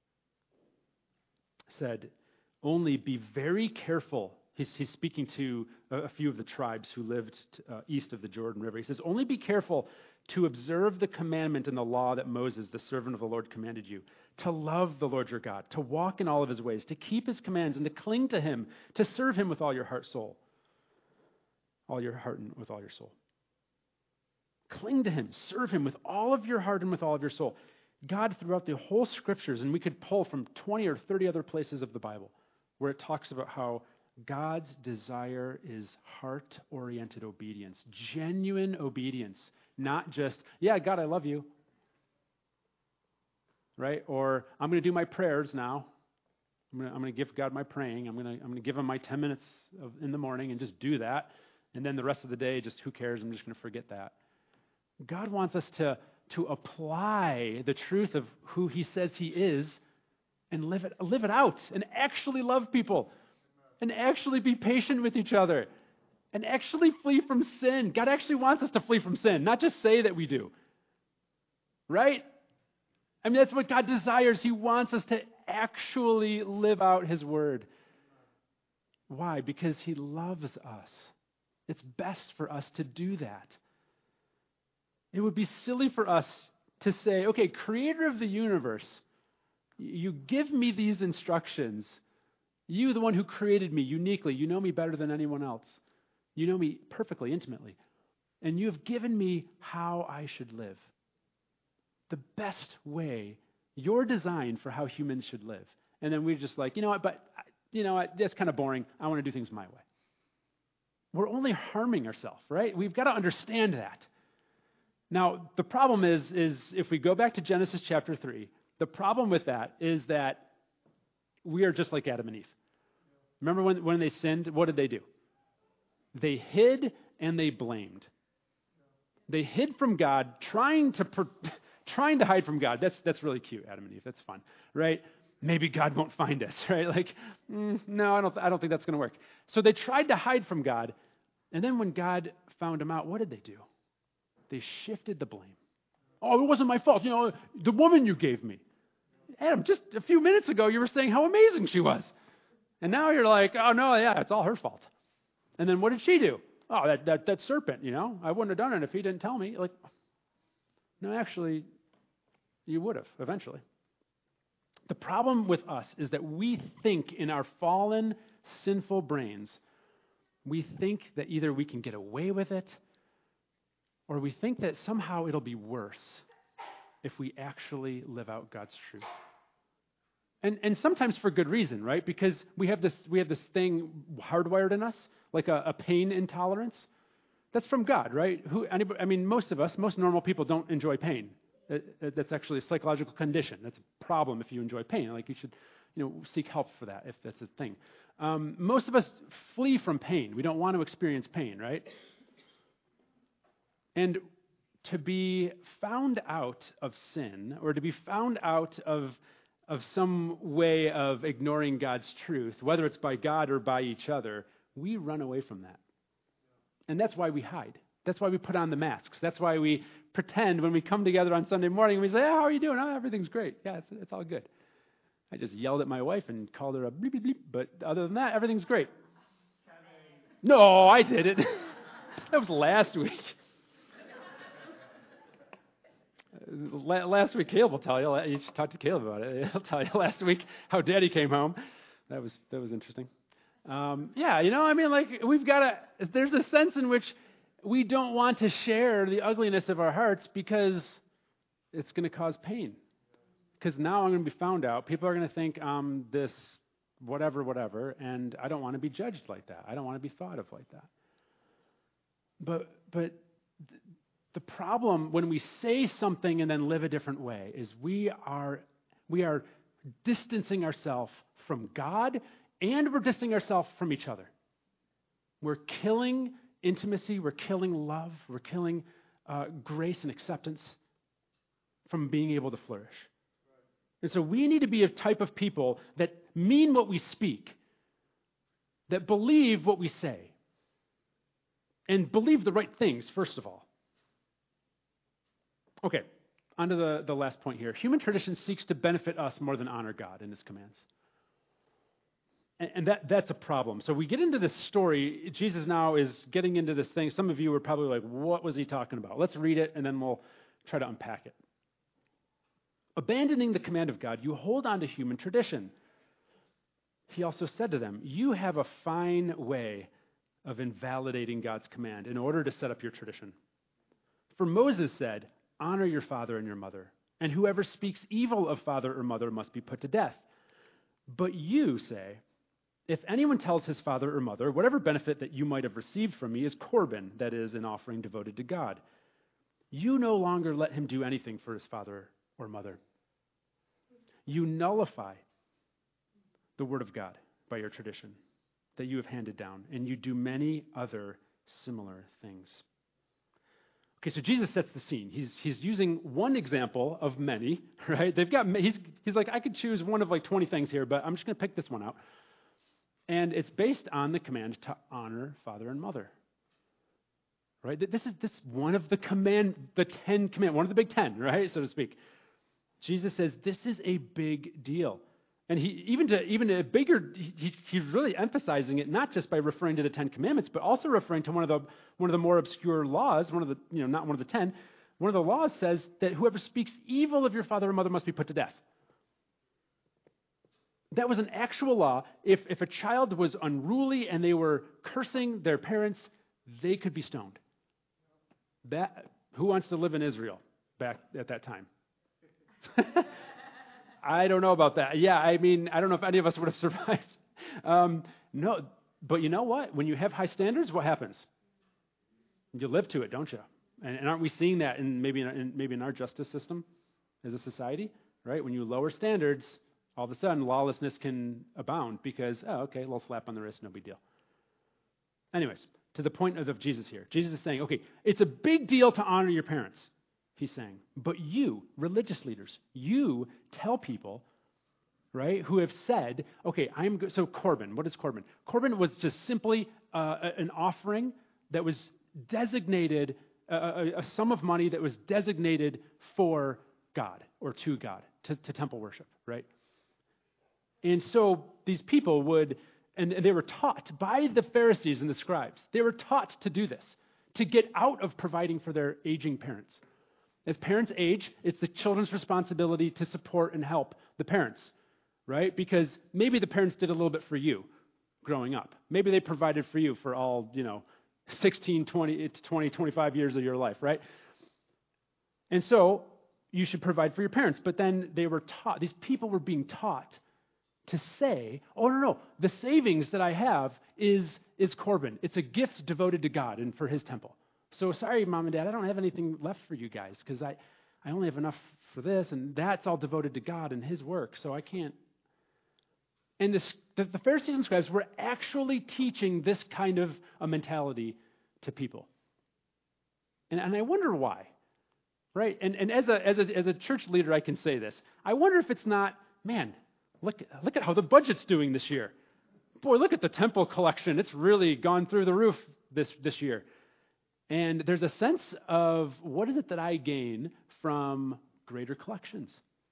said, only be very careful. He's, he's speaking to a, a few of the tribes who lived uh, east of the Jordan River. He says, only be careful to observe the commandment and the law that Moses, the servant of the Lord, commanded you, to love the Lord your God, to walk in all of his ways, to keep his commands and to cling to him, to serve him with all your heart, soul, all your heart and with all your soul. Cling to him, serve him with all of your heart and with all of your soul. God, throughout the whole scriptures, and we could pull from twenty or thirty other places of the Bible, where it talks about how God's desire is heart-oriented obedience, genuine obedience, not just, yeah, God, I love you, right? Or I'm going to do my prayers now. I'm going to, I'm going to give God my praying. I'm going to, I'm going to give him my ten minutes of, in the morning and just do that. And then the rest of the day, just who cares? I'm just going to forget that. God wants us to, to apply the truth of who he says he is and live it, live it out and actually love people and actually be patient with each other and actually flee from sin. God actually wants us to flee from sin, not just say that we do. Right? I mean, that's what God desires. He wants us to actually live out his word. Why? Because he loves us. It's best for us to do that. It would be silly for us to say, okay, creator of the universe, you give me these instructions. You, the one who created me uniquely, you know me better than anyone else. You know me perfectly, intimately. And you have given me how I should live. The best way, your design for how humans should live. And then we're just like, you know what, but, you know what, that's kind of boring. I want to do things my way. We're only harming ourselves, right? We've got to understand that. Now, the problem is, is if we go back to Genesis chapter three, the problem with that is that we are just like Adam and Eve. Remember when, when they sinned, what did they do? They hid and they blamed. They hid from God, trying to per, trying to hide from God. That's that's really cute, Adam and Eve. That's fun, right? Maybe God won't find us, right? Like, mm, no, I don't. I don't think that's going to work. So they tried to hide from God, and then when God found them out, what did they do? They shifted the blame. Oh, it wasn't my fault. You know, the woman you gave me. Adam, just a few minutes ago, you were saying how amazing she was. And now you're like, oh, no, yeah, it's all her fault. And then what did she do? Oh, that, that, that serpent, you know, I wouldn't have done it if he didn't tell me. Like, no, actually, you would have eventually. The problem with us is that we think in our fallen, sinful brains, we think that either we can get away with it, or we think that somehow it'll be worse if we actually live out God's truth. And and sometimes for good reason, right? Because we have this we have this thing hardwired in us, like a, a pain intolerance. That's from God, right? Who anybody, I mean, most of us, most normal people don't enjoy pain. It, it, that's actually a psychological condition. That's a problem if you enjoy pain. Like you should, you know, seek help for that if that's a thing. Um, most of us flee from pain. We don't want to experience pain, right? And to be found out of sin, or to be found out of, of some way of ignoring God's truth, whether it's by God or by each other, we run away from that. And that's why we hide. That's why we put on the masks. That's why we pretend when we come together on Sunday morning and we say, oh, how are you doing? Oh, everything's great. Yeah, it's, it's all good. I just yelled at my wife and called her a bleep, bleep, bleep, but other than that, everything's great. No, I did it. That was last week. Last week, Caleb will tell you. You should talk to Caleb about it. He'll tell you last week how Daddy came home. That was that was interesting. Um, yeah, you know, I mean, like we've got to. There's a sense in which we don't want to share the ugliness of our hearts because it's going to cause pain. Because now I'm going to be found out. People are going to think I'm this whatever, whatever, and I don't want to be judged like that. I don't want to be thought of like that. But but. Th- The problem when we say something and then live a different way is we are we are distancing ourselves from God and we're distancing ourselves from each other. We're killing intimacy, we're killing love, we're killing uh, grace and acceptance from being able to flourish. And so we need to be a type of people that mean what we speak, that believe what we say, and believe the right things, first of all. Okay, on to the, the last point here. Human tradition seeks to benefit us more than honor God in his commands. And, and that, that's a problem. So we get into this story. Jesus now is getting into this thing. Some of you are probably like, what was he talking about? Let's read it, and then we'll try to unpack it. Abandoning the command of God, you hold on to human tradition. He also said to them, you have a fine way of invalidating God's command in order to set up your tradition. For Moses said, honor your father and your mother, and whoever speaks evil of father or mother must be put to death. But you say, if anyone tells his father or mother, whatever benefit that you might have received from me is Corban, that is, an offering devoted to God, you no longer let him do anything for his father or mother. You nullify the word of God by your tradition that you have handed down, and you do many other similar things. Okay, so Jesus sets the scene. He's he's using one example of many, right? They've got he's he's like, I could choose one of like twenty things here, but I'm just going to pick this one out. And it's based on the command to honor father and mother. Right? This is this one of the command, the ten command, one of the big ten, right, so to speak. Jesus says this is a big deal. And he even to even a bigger, he, he's really emphasizing it not just by referring to the Ten Commandments, but also referring to one of the one of the more obscure laws, one of the, you know, not one of the ten. One of the laws says that whoever speaks evil of your father or mother must be put to death. That was an actual law. If if a child was unruly and they were cursing their parents, they could be stoned. That who wants to live in Israel back at that time? I don't know about that. Yeah, I mean, I don't know if any of us would have survived. Um, no, but you know what? When you have high standards, what happens? You live to it, don't you? And, and aren't we seeing that in maybe in, in maybe in our justice system as a society? Right? When you lower standards, all of a sudden lawlessness can abound because oh, okay, a little slap on the wrist, no big deal. Anyways, to the point of, of Jesus here, Jesus is saying, okay, it's a big deal to honor your parents. He's saying, but you, religious leaders, you tell people, right, who have said, okay, I'm go-. So Corban, what is Corban? Corban was just simply uh, an offering that was designated, uh, a, a sum of money that was designated for God or to God, to, to temple worship, right? And so these people would, and they were taught by the Pharisees and the scribes, they were taught to do this, to get out of providing for their aging parents. As parents age, it's the children's responsibility to support and help the parents, right? Because maybe the parents did a little bit for you growing up. Maybe they provided for you for all, you know, sixteen, twenty, twenty, twenty-five years of your life, right? And so you should provide for your parents. But then they were taught, these people were being taught to say, oh, no, no, the savings that I have is, is Corban. It's a gift devoted to God and for his temple. So sorry, Mom and Dad, I don't have anything left for you guys because I, I only have enough for this, and that's all devoted to God and his work, so I can't. And this, the, the Pharisees and scribes were actually teaching this kind of a mentality to people. And, and I wonder why, right? And, and as, a, as, a, as a church leader, I can say this. I wonder if it's not, man, look, look at how the budget's doing this year. Boy, look at the temple collection. It's really gone through the roof this, this year. And there's a sense of what is it that I gain from greater collections?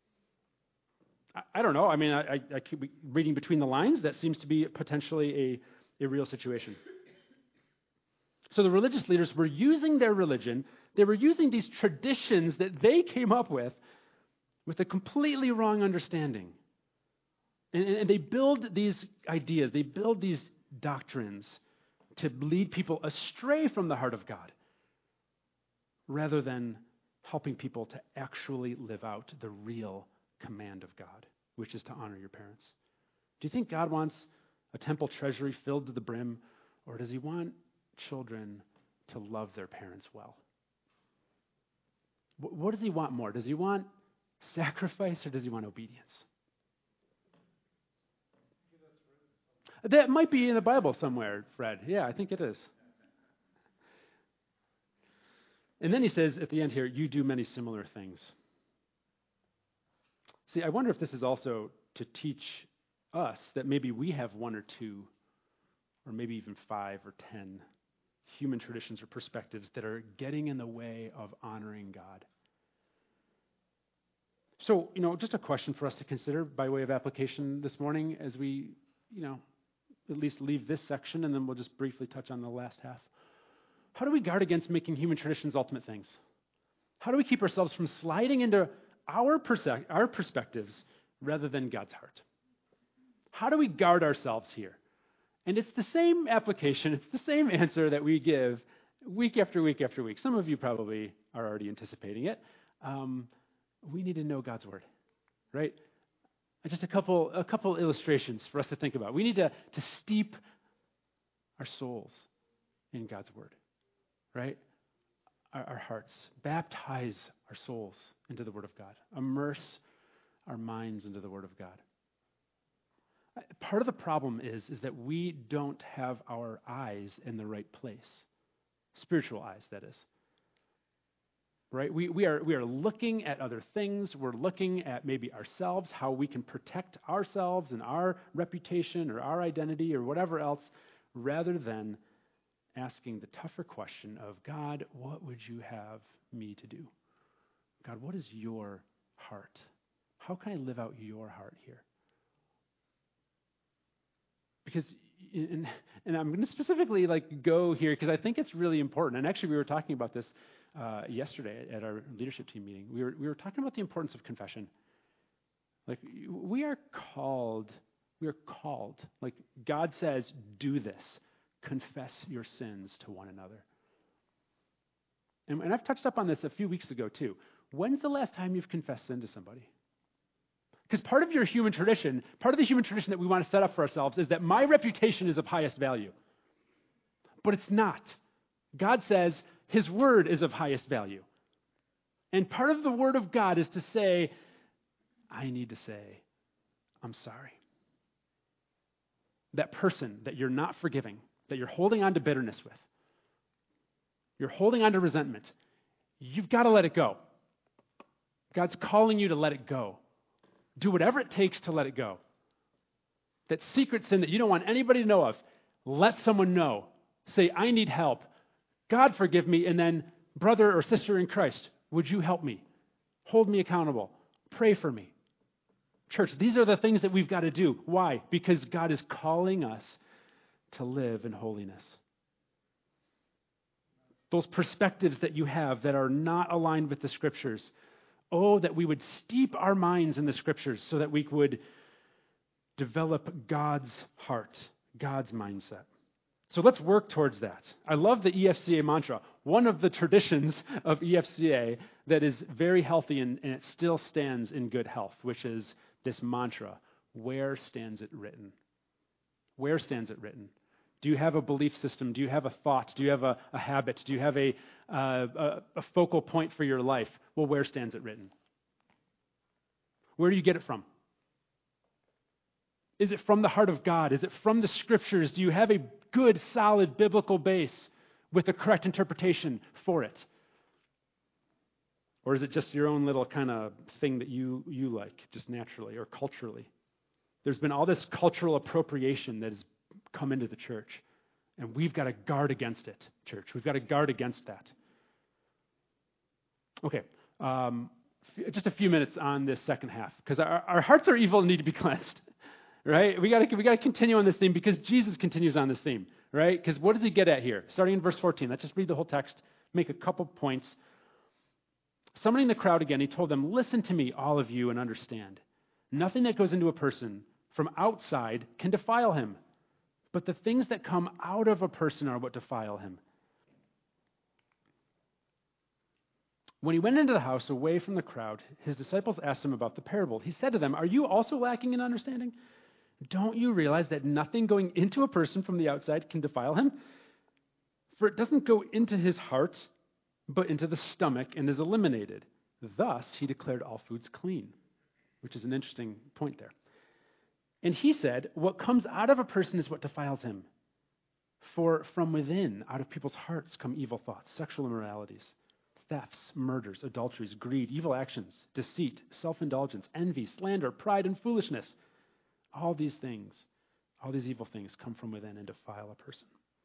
I, I don't know. I mean, I, I, I keep reading between the lines. That seems to be potentially a, a real situation. So the religious leaders were using their religion. They were using these traditions that they came up with with a completely wrong understanding. And, and they build these ideas. They build these doctrines to lead people astray from the heart of God rather than helping people to actually live out the real command of God, which is to honor your parents. Do you think God wants a temple treasury filled to the brim, or does he want children to love their parents well? What does he want more? Does he want sacrifice or does he want obedience? That might be in the Bible somewhere, Fred. Yeah, I think it is. And then he says at the end here, you do many similar things. See, I wonder if this is also to teach us that maybe we have one or two, or maybe even five or ten human traditions or perspectives that are getting in the way of honoring God. So, you know, just a question for us to consider by way of application this morning as we, you know, at least leave this section, and then we'll just briefly touch on the last half. How do we guard against making human traditions ultimate things? How do we keep ourselves from sliding into our, perse- our perspectives rather than God's heart? How do we guard ourselves here? And it's the same application, it's the same answer that we give week after week after week. Some of you probably are already anticipating it. Um, we need to know God's word, right? Just a couple, a couple illustrations for us to think about. We need to, to steep our souls in God's word, right? Our, our hearts. Baptize our souls into the word of God. Immerse our minds into the word of God. Part of the problem is, is that we don't have our eyes in the right place. Spiritual eyes, that is. Right? We, we, are, we are looking at other things. We're looking at maybe ourselves, how we can protect ourselves and our reputation or our identity or whatever else, rather than asking the tougher question of, God, what would you have me to do? God, what is your heart? How can I live out your heart here? Because, and, and I'm going to specifically like go here because I think it's really important. And actually, we were talking about this uh, yesterday at our leadership team meeting. We were we were talking about the importance of confession. Like we are called, we are called. Like God says, do this. Confess your sins to one another. And, and I've touched up on this a few weeks ago too. When's the last time you've confessed sin to somebody? Because part of your human tradition, part of the human tradition that we want to set up for ourselves is that my reputation is of highest value. But it's not. God says his word is of highest value. And part of the word of God is to say, I need to say, I'm sorry. That person that you're not forgiving, that you're holding on to bitterness with, you're holding on to resentment, you've got to let it go. God's calling you to let it go. Do whatever it takes to let it go. That secret sin that you don't want anybody to know of, let someone know. Say, I need help. God forgive me, and then, brother or sister in Christ, would you help me? Hold me accountable. Pray for me. Church, these are the things that we've got to do. Why? Because God is calling us to live in holiness. Those perspectives that you have that are not aligned with the Scriptures, oh, that we would steep our minds in the Scriptures so that we would develop God's heart, God's mindset. So let's work towards that. I love the E F C A mantra. One of the traditions of E F C A that is very healthy and, and it still stands in good health, which is this mantra, where stands it written? Where stands it written? Do you have a belief system? Do you have a thought? Do you have a, a habit? Do you have a, uh, a, a focal point for your life? Well, where stands it written? Where do you get it from? Is it from the heart of God? Is it from the Scriptures? Do you have a good, solid biblical base with the correct interpretation for it? Or is it just your own little kind of thing that you, you like, just naturally or culturally? There's been all this cultural appropriation that has come into the church, and we've got to guard against it, church. We've got to guard against that. Okay, um, f- just a few minutes on this second half, because our, our hearts are evil and need to be cleansed, right? We got to we got to continue on this theme because Jesus continues on this theme, right? Because what does he get at here? Starting in verse fourteen, let's just read the whole text, make a couple points. Summoning the crowd again, he told them, listen to me, all of you, and understand. Nothing that goes into a person from outside can defile him, but the things that come out of a person are what defile him. When he went into the house away from the crowd, his disciples asked him about the parable. He said to them, are you also lacking in understanding? Don't you realize that nothing going into a person from the outside can defile him? For it doesn't go into his heart, but into the stomach and is eliminated. Thus, he declared all foods clean, which is an interesting point there. And he said, what comes out of a person is what defiles him. For from within, out of people's hearts, come evil thoughts, sexual immoralities, thefts, murders, adulteries, greed, evil actions, deceit, self-indulgence, envy, slander, pride, and foolishness. All these things, all these evil things come from within and defile a person.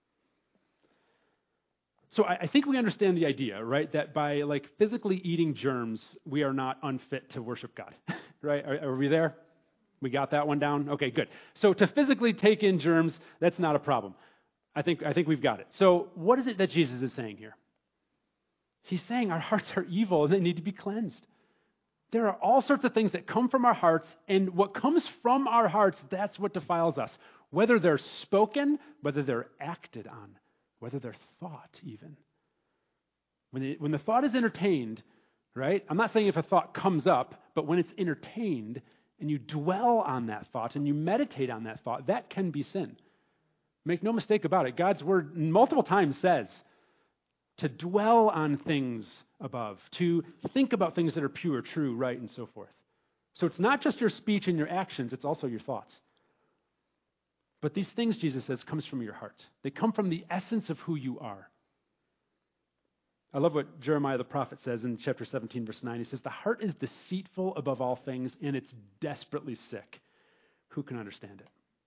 So I, I think we understand the idea, right? That by like physically eating germs, we are not unfit to worship God, right? Are, are we there? We got that one down? Okay, good. So to physically take in germs, that's not a problem. I think, I think we've got it. So what is it that Jesus is saying here? He's saying our hearts are evil and they need to be cleansed. There are all sorts of things that come from our hearts, and what comes from our hearts, that's what defiles us. Whether they're spoken, whether they're acted on, whether they're thought even. When, it, when the thought is entertained, right? I'm not saying if a thought comes up, but when it's entertained and you dwell on that thought and you meditate on that thought, that can be sin. Make no mistake about it. God's word multiple times says to dwell on things above, to think about things that are pure, true, right, and so forth. So it's not just your speech and your actions, it's also your thoughts. But these things, Jesus says, comes from your heart. They come from the essence of who you are. I love what Jeremiah the prophet says in chapter seventeen, verse nine. He says, the heart is deceitful above all things, and it's desperately sick. Who can understand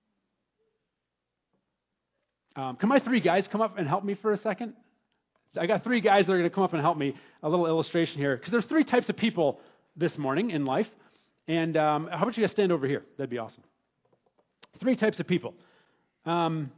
it? Um, can my three guys come up and help me for a second? I got three guys that are going to come up and help me. A little illustration here. Because there's three types of people this morning in life. And um, how about you guys stand over here? That'd be awesome. Three types of people. Um,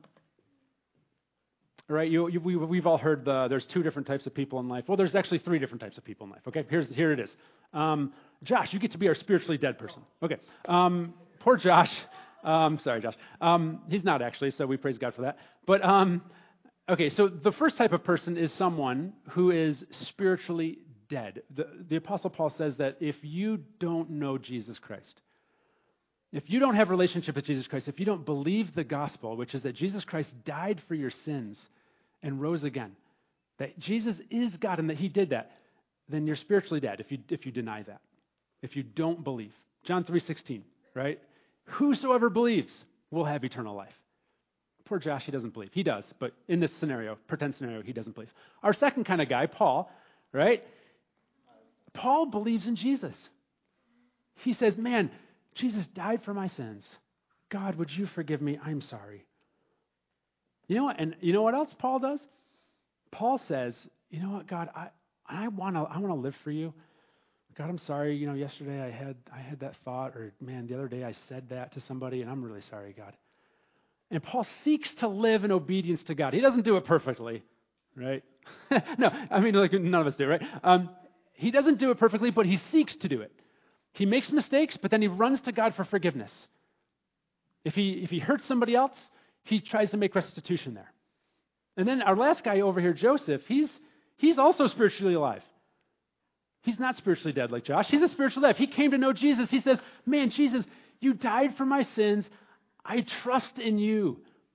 right, you, you, we, we've all heard the, there's two different types of people in life. Well, there's actually three different types of people in life. Okay, Here's, here it is. Um, Josh, you get to be our spiritually dead person. Okay, um, poor Josh. Um, sorry, Josh. Um, he's not actually, so we praise God for that. But, um, okay, so the first type of person is someone who is spiritually dead. The, the Apostle Paul says that if you don't know Jesus Christ, if you don't have a relationship with Jesus Christ, if you don't believe the gospel, which is that Jesus Christ died for your sins and rose again, that Jesus is God and that he did that, then you're spiritually dead if you, if you deny that, if you don't believe. John three sixteen, right? Whosoever believes will have eternal life. Poor Josh, he doesn't believe. He does, but in this scenario, pretend scenario, he doesn't believe. Our second kind of guy, Paul, right? Paul believes in Jesus. He says, man, Jesus died for my sins. God, would you forgive me? I'm sorry. You know what? And you know what else Paul does? Paul says, you know what, God, I, I want to I want to live for you. God, I'm sorry. You know, yesterday I had I had that thought, or man, the other day I said that to somebody, and I'm really sorry, God. And Paul seeks to live in obedience to God. He doesn't do it perfectly, right? No, I mean, like none of us do, right? Um, he doesn't do it perfectly, but he seeks to do it. He makes mistakes, but then he runs to God for forgiveness. If he if he hurts somebody else, he tries to make restitution there. And then our last guy over here, Joseph, he's he's also spiritually alive. He's not spiritually dead like Josh. He's a spiritual dead. He came to know Jesus. He says, man, Jesus, you died for my sins. I trust in you.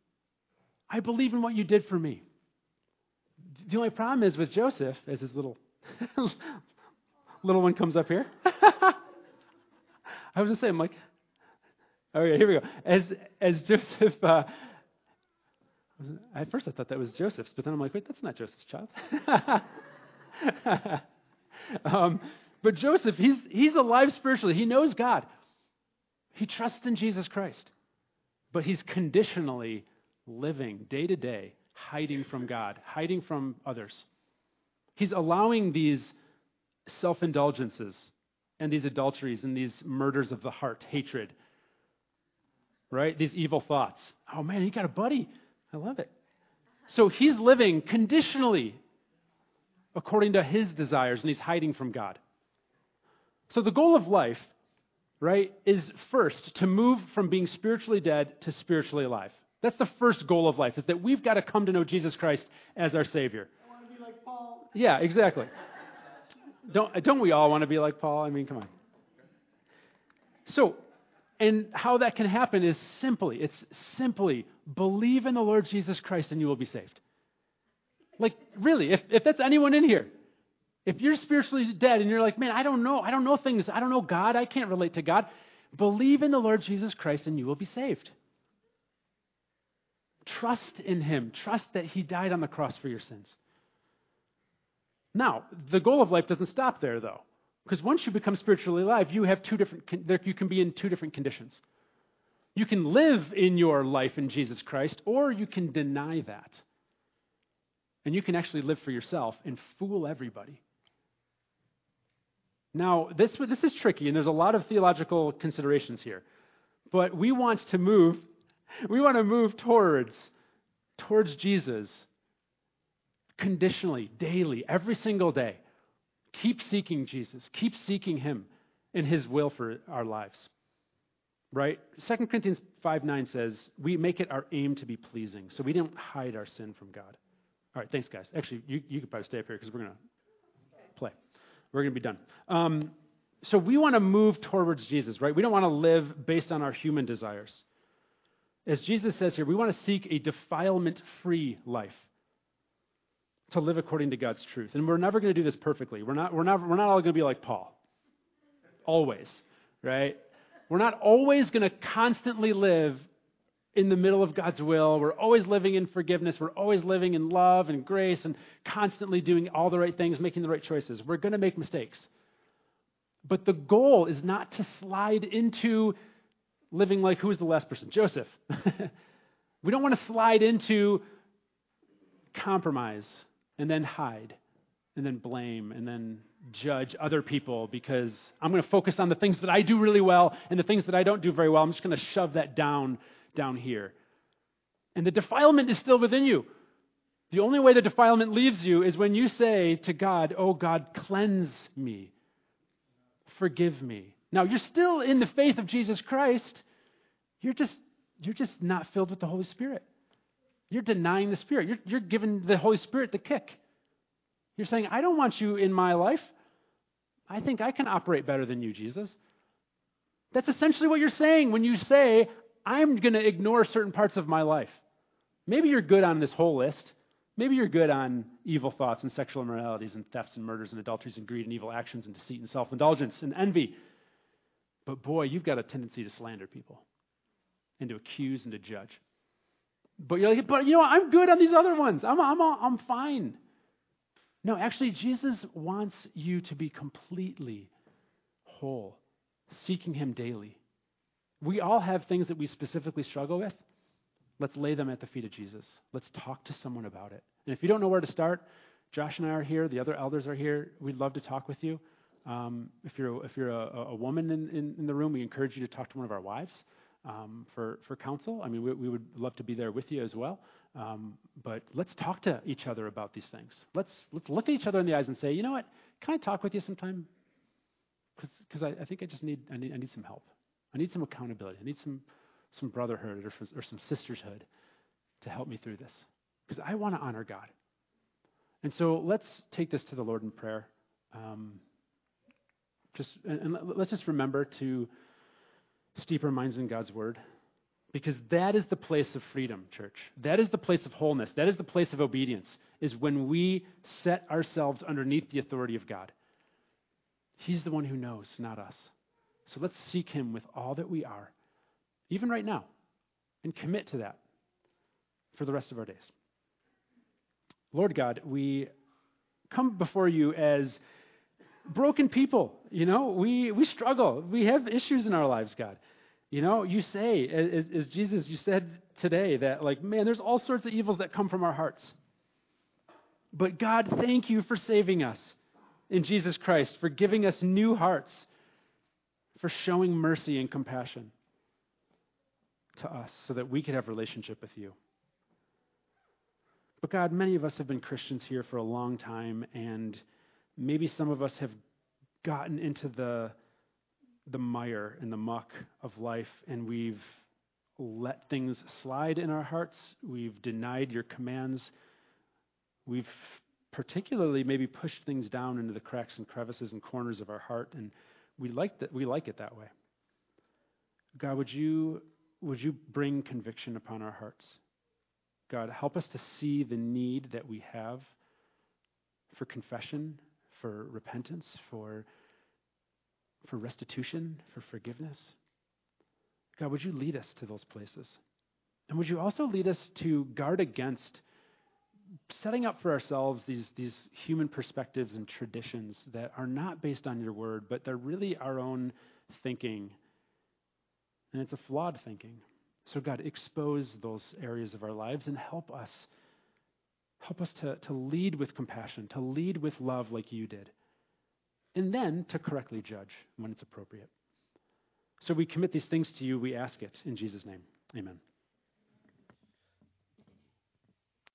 I believe in what you did for me. The only problem is with Joseph, as his little little one comes up here. I was just saying, I'm like, okay, here we go. As as Joseph, uh, at first I thought that was Joseph's, but then I'm like, wait, that's not Joseph's child. um, but Joseph, he's he's alive spiritually. He knows God. He trusts in Jesus Christ. But he's conditionally living day to day, hiding from God, hiding from others. He's allowing these self-indulgences and these adulteries and these murders of the heart, hatred, right? These evil thoughts. Oh man, he got a buddy. I love it. So he's living conditionally according to his desires, and he's hiding from God. So the goal of life, right, is first to move from being spiritually dead to spiritually alive. That's the first goal of life, is that we've got to come to know Jesus Christ as our Savior. I want to be like Paul. Yeah, exactly. Don't, don't we all want to be like Paul? I mean, come on. So, and how that can happen is simply, it's simply believe in the Lord Jesus Christ and you will be saved. Like, really, if, if that's anyone in here, if you're spiritually dead and you're like, man, I don't know, I don't know things, I don't know God, I can't relate to God, Believe in the Lord Jesus Christ and you will be saved. Trust in him. Trust that he died on the cross for your sins. Now, the goal of life doesn't stop there, though. Because once you become spiritually alive, you have two different, you can be in two different conditions. You can live in your life in Jesus Christ, or you can deny that. And you can actually live for yourself and fool everybody. Now, this, this is tricky, and there's a lot of theological considerations here. But we want to move, we want to move towards, towards Jesus conditionally, daily, every single day. Keep seeking Jesus. Keep seeking him in his will for our lives. Right? Second Corinthians five nine says, we make it our aim to be pleasing, so we don't hide our sin from God. All right, thanks, guys. Actually, you, you could probably stay up here because we're going to play. We're going to be done. Um, so we want to move towards Jesus, right? We don't want to live based on our human desires. As Jesus says here, we want to seek a defilement-free life, to live according to God's truth. And we're never going to do this perfectly. We're not, we're not, we're not all going to be like Paul. Always, right? We're not always going to constantly live in the middle of God's will. We're always living in forgiveness. We're always living in love and grace and constantly doing all the right things, making the right choices. We're going to make mistakes. But the goal is not to slide into living like, who was the last person? Joseph. We don't want to slide into compromise and then hide and then blame and then judge other people because I'm going to focus on the things that I do really well and the things that I don't do very well. I'm just going to shove that down, down here. And the defilement is still within you. The only way the defilement leaves you is when you say to God, oh God, cleanse me. Forgive me. Now, you're still in the faith of Jesus Christ. You're just, you're just not filled with the Holy Spirit. You're denying the Spirit. You're, you're giving the Holy Spirit the kick. You're saying, I don't want you in my life. I think I can operate better than you, Jesus. That's essentially what you're saying when you say, I'm going to ignore certain parts of my life. Maybe you're good on this whole list. Maybe you're good on evil thoughts and sexual immoralities and thefts and murders and adulteries and greed and evil actions and deceit and self-indulgence and envy. But boy, you've got a tendency to slander people and to accuse and to judge. But you're like, but you know, I'm good on these other ones. I'm, I'm, I'm fine. No, actually, Jesus wants you to be completely whole, seeking him daily. We all have things that we specifically struggle with. Let's lay them at the feet of Jesus. Let's talk to someone about it. And if you don't know where to start, Josh and I are here. The other elders are here. We'd love to talk with you. Um, if you're if you're a, a woman in, in, in the room, we encourage you to talk to one of our wives. Um, for, for counsel. I mean, we, we would love to be there with you as well. Um, but let's talk to each other about these things. Let's let's look at each other in the eyes and say, you know what? Can I talk with you sometime? Because I, I think I just need I need I need some help. I need some accountability. I need some some brotherhood or, or some sisterhood to help me through this. Because I want to honor God. And so let's take this to the Lord in prayer. Um, just and, and let's just remember to steep our minds in God's word, because that is the place of freedom, church. That is the place of wholeness. That is the place of obedience, is when we set ourselves underneath the authority of God. He's the one who knows, not us. So let's seek him with all that we are, even right now, and commit to that for the rest of our days. Lord God, we come before you as broken people. You know, we, we struggle. We have issues in our lives, God. You know, you say, as, as Jesus, you said today that, like, man, there's all sorts of evils that come from our hearts. But God, thank you for saving us in Jesus Christ, for giving us new hearts, for showing mercy and compassion to us so that we could have a relationship with you. But God, many of us have been Christians here for a long time, and maybe some of us have gotten into the, the mire and the muck of life, and we've let things slide in our hearts. We've denied your commands. We've particularly maybe pushed things down into the cracks and crevices and corners of our heart, and we like that. We like it that way. God, would you would you bring conviction upon our hearts? God, help us to see the need that we have for confession, for repentance, for, for restitution, for forgiveness. God, would you lead us to those places? And would you also lead us to guard against setting up for ourselves these, these human perspectives and traditions that are not based on your word, but they're really our own thinking. And it's a flawed thinking. So God, expose those areas of our lives and help us. Help us to, to lead with compassion, to lead with love like you did. And then to correctly judge when it's appropriate. So we commit these things to you. We ask it in Jesus' name. Amen.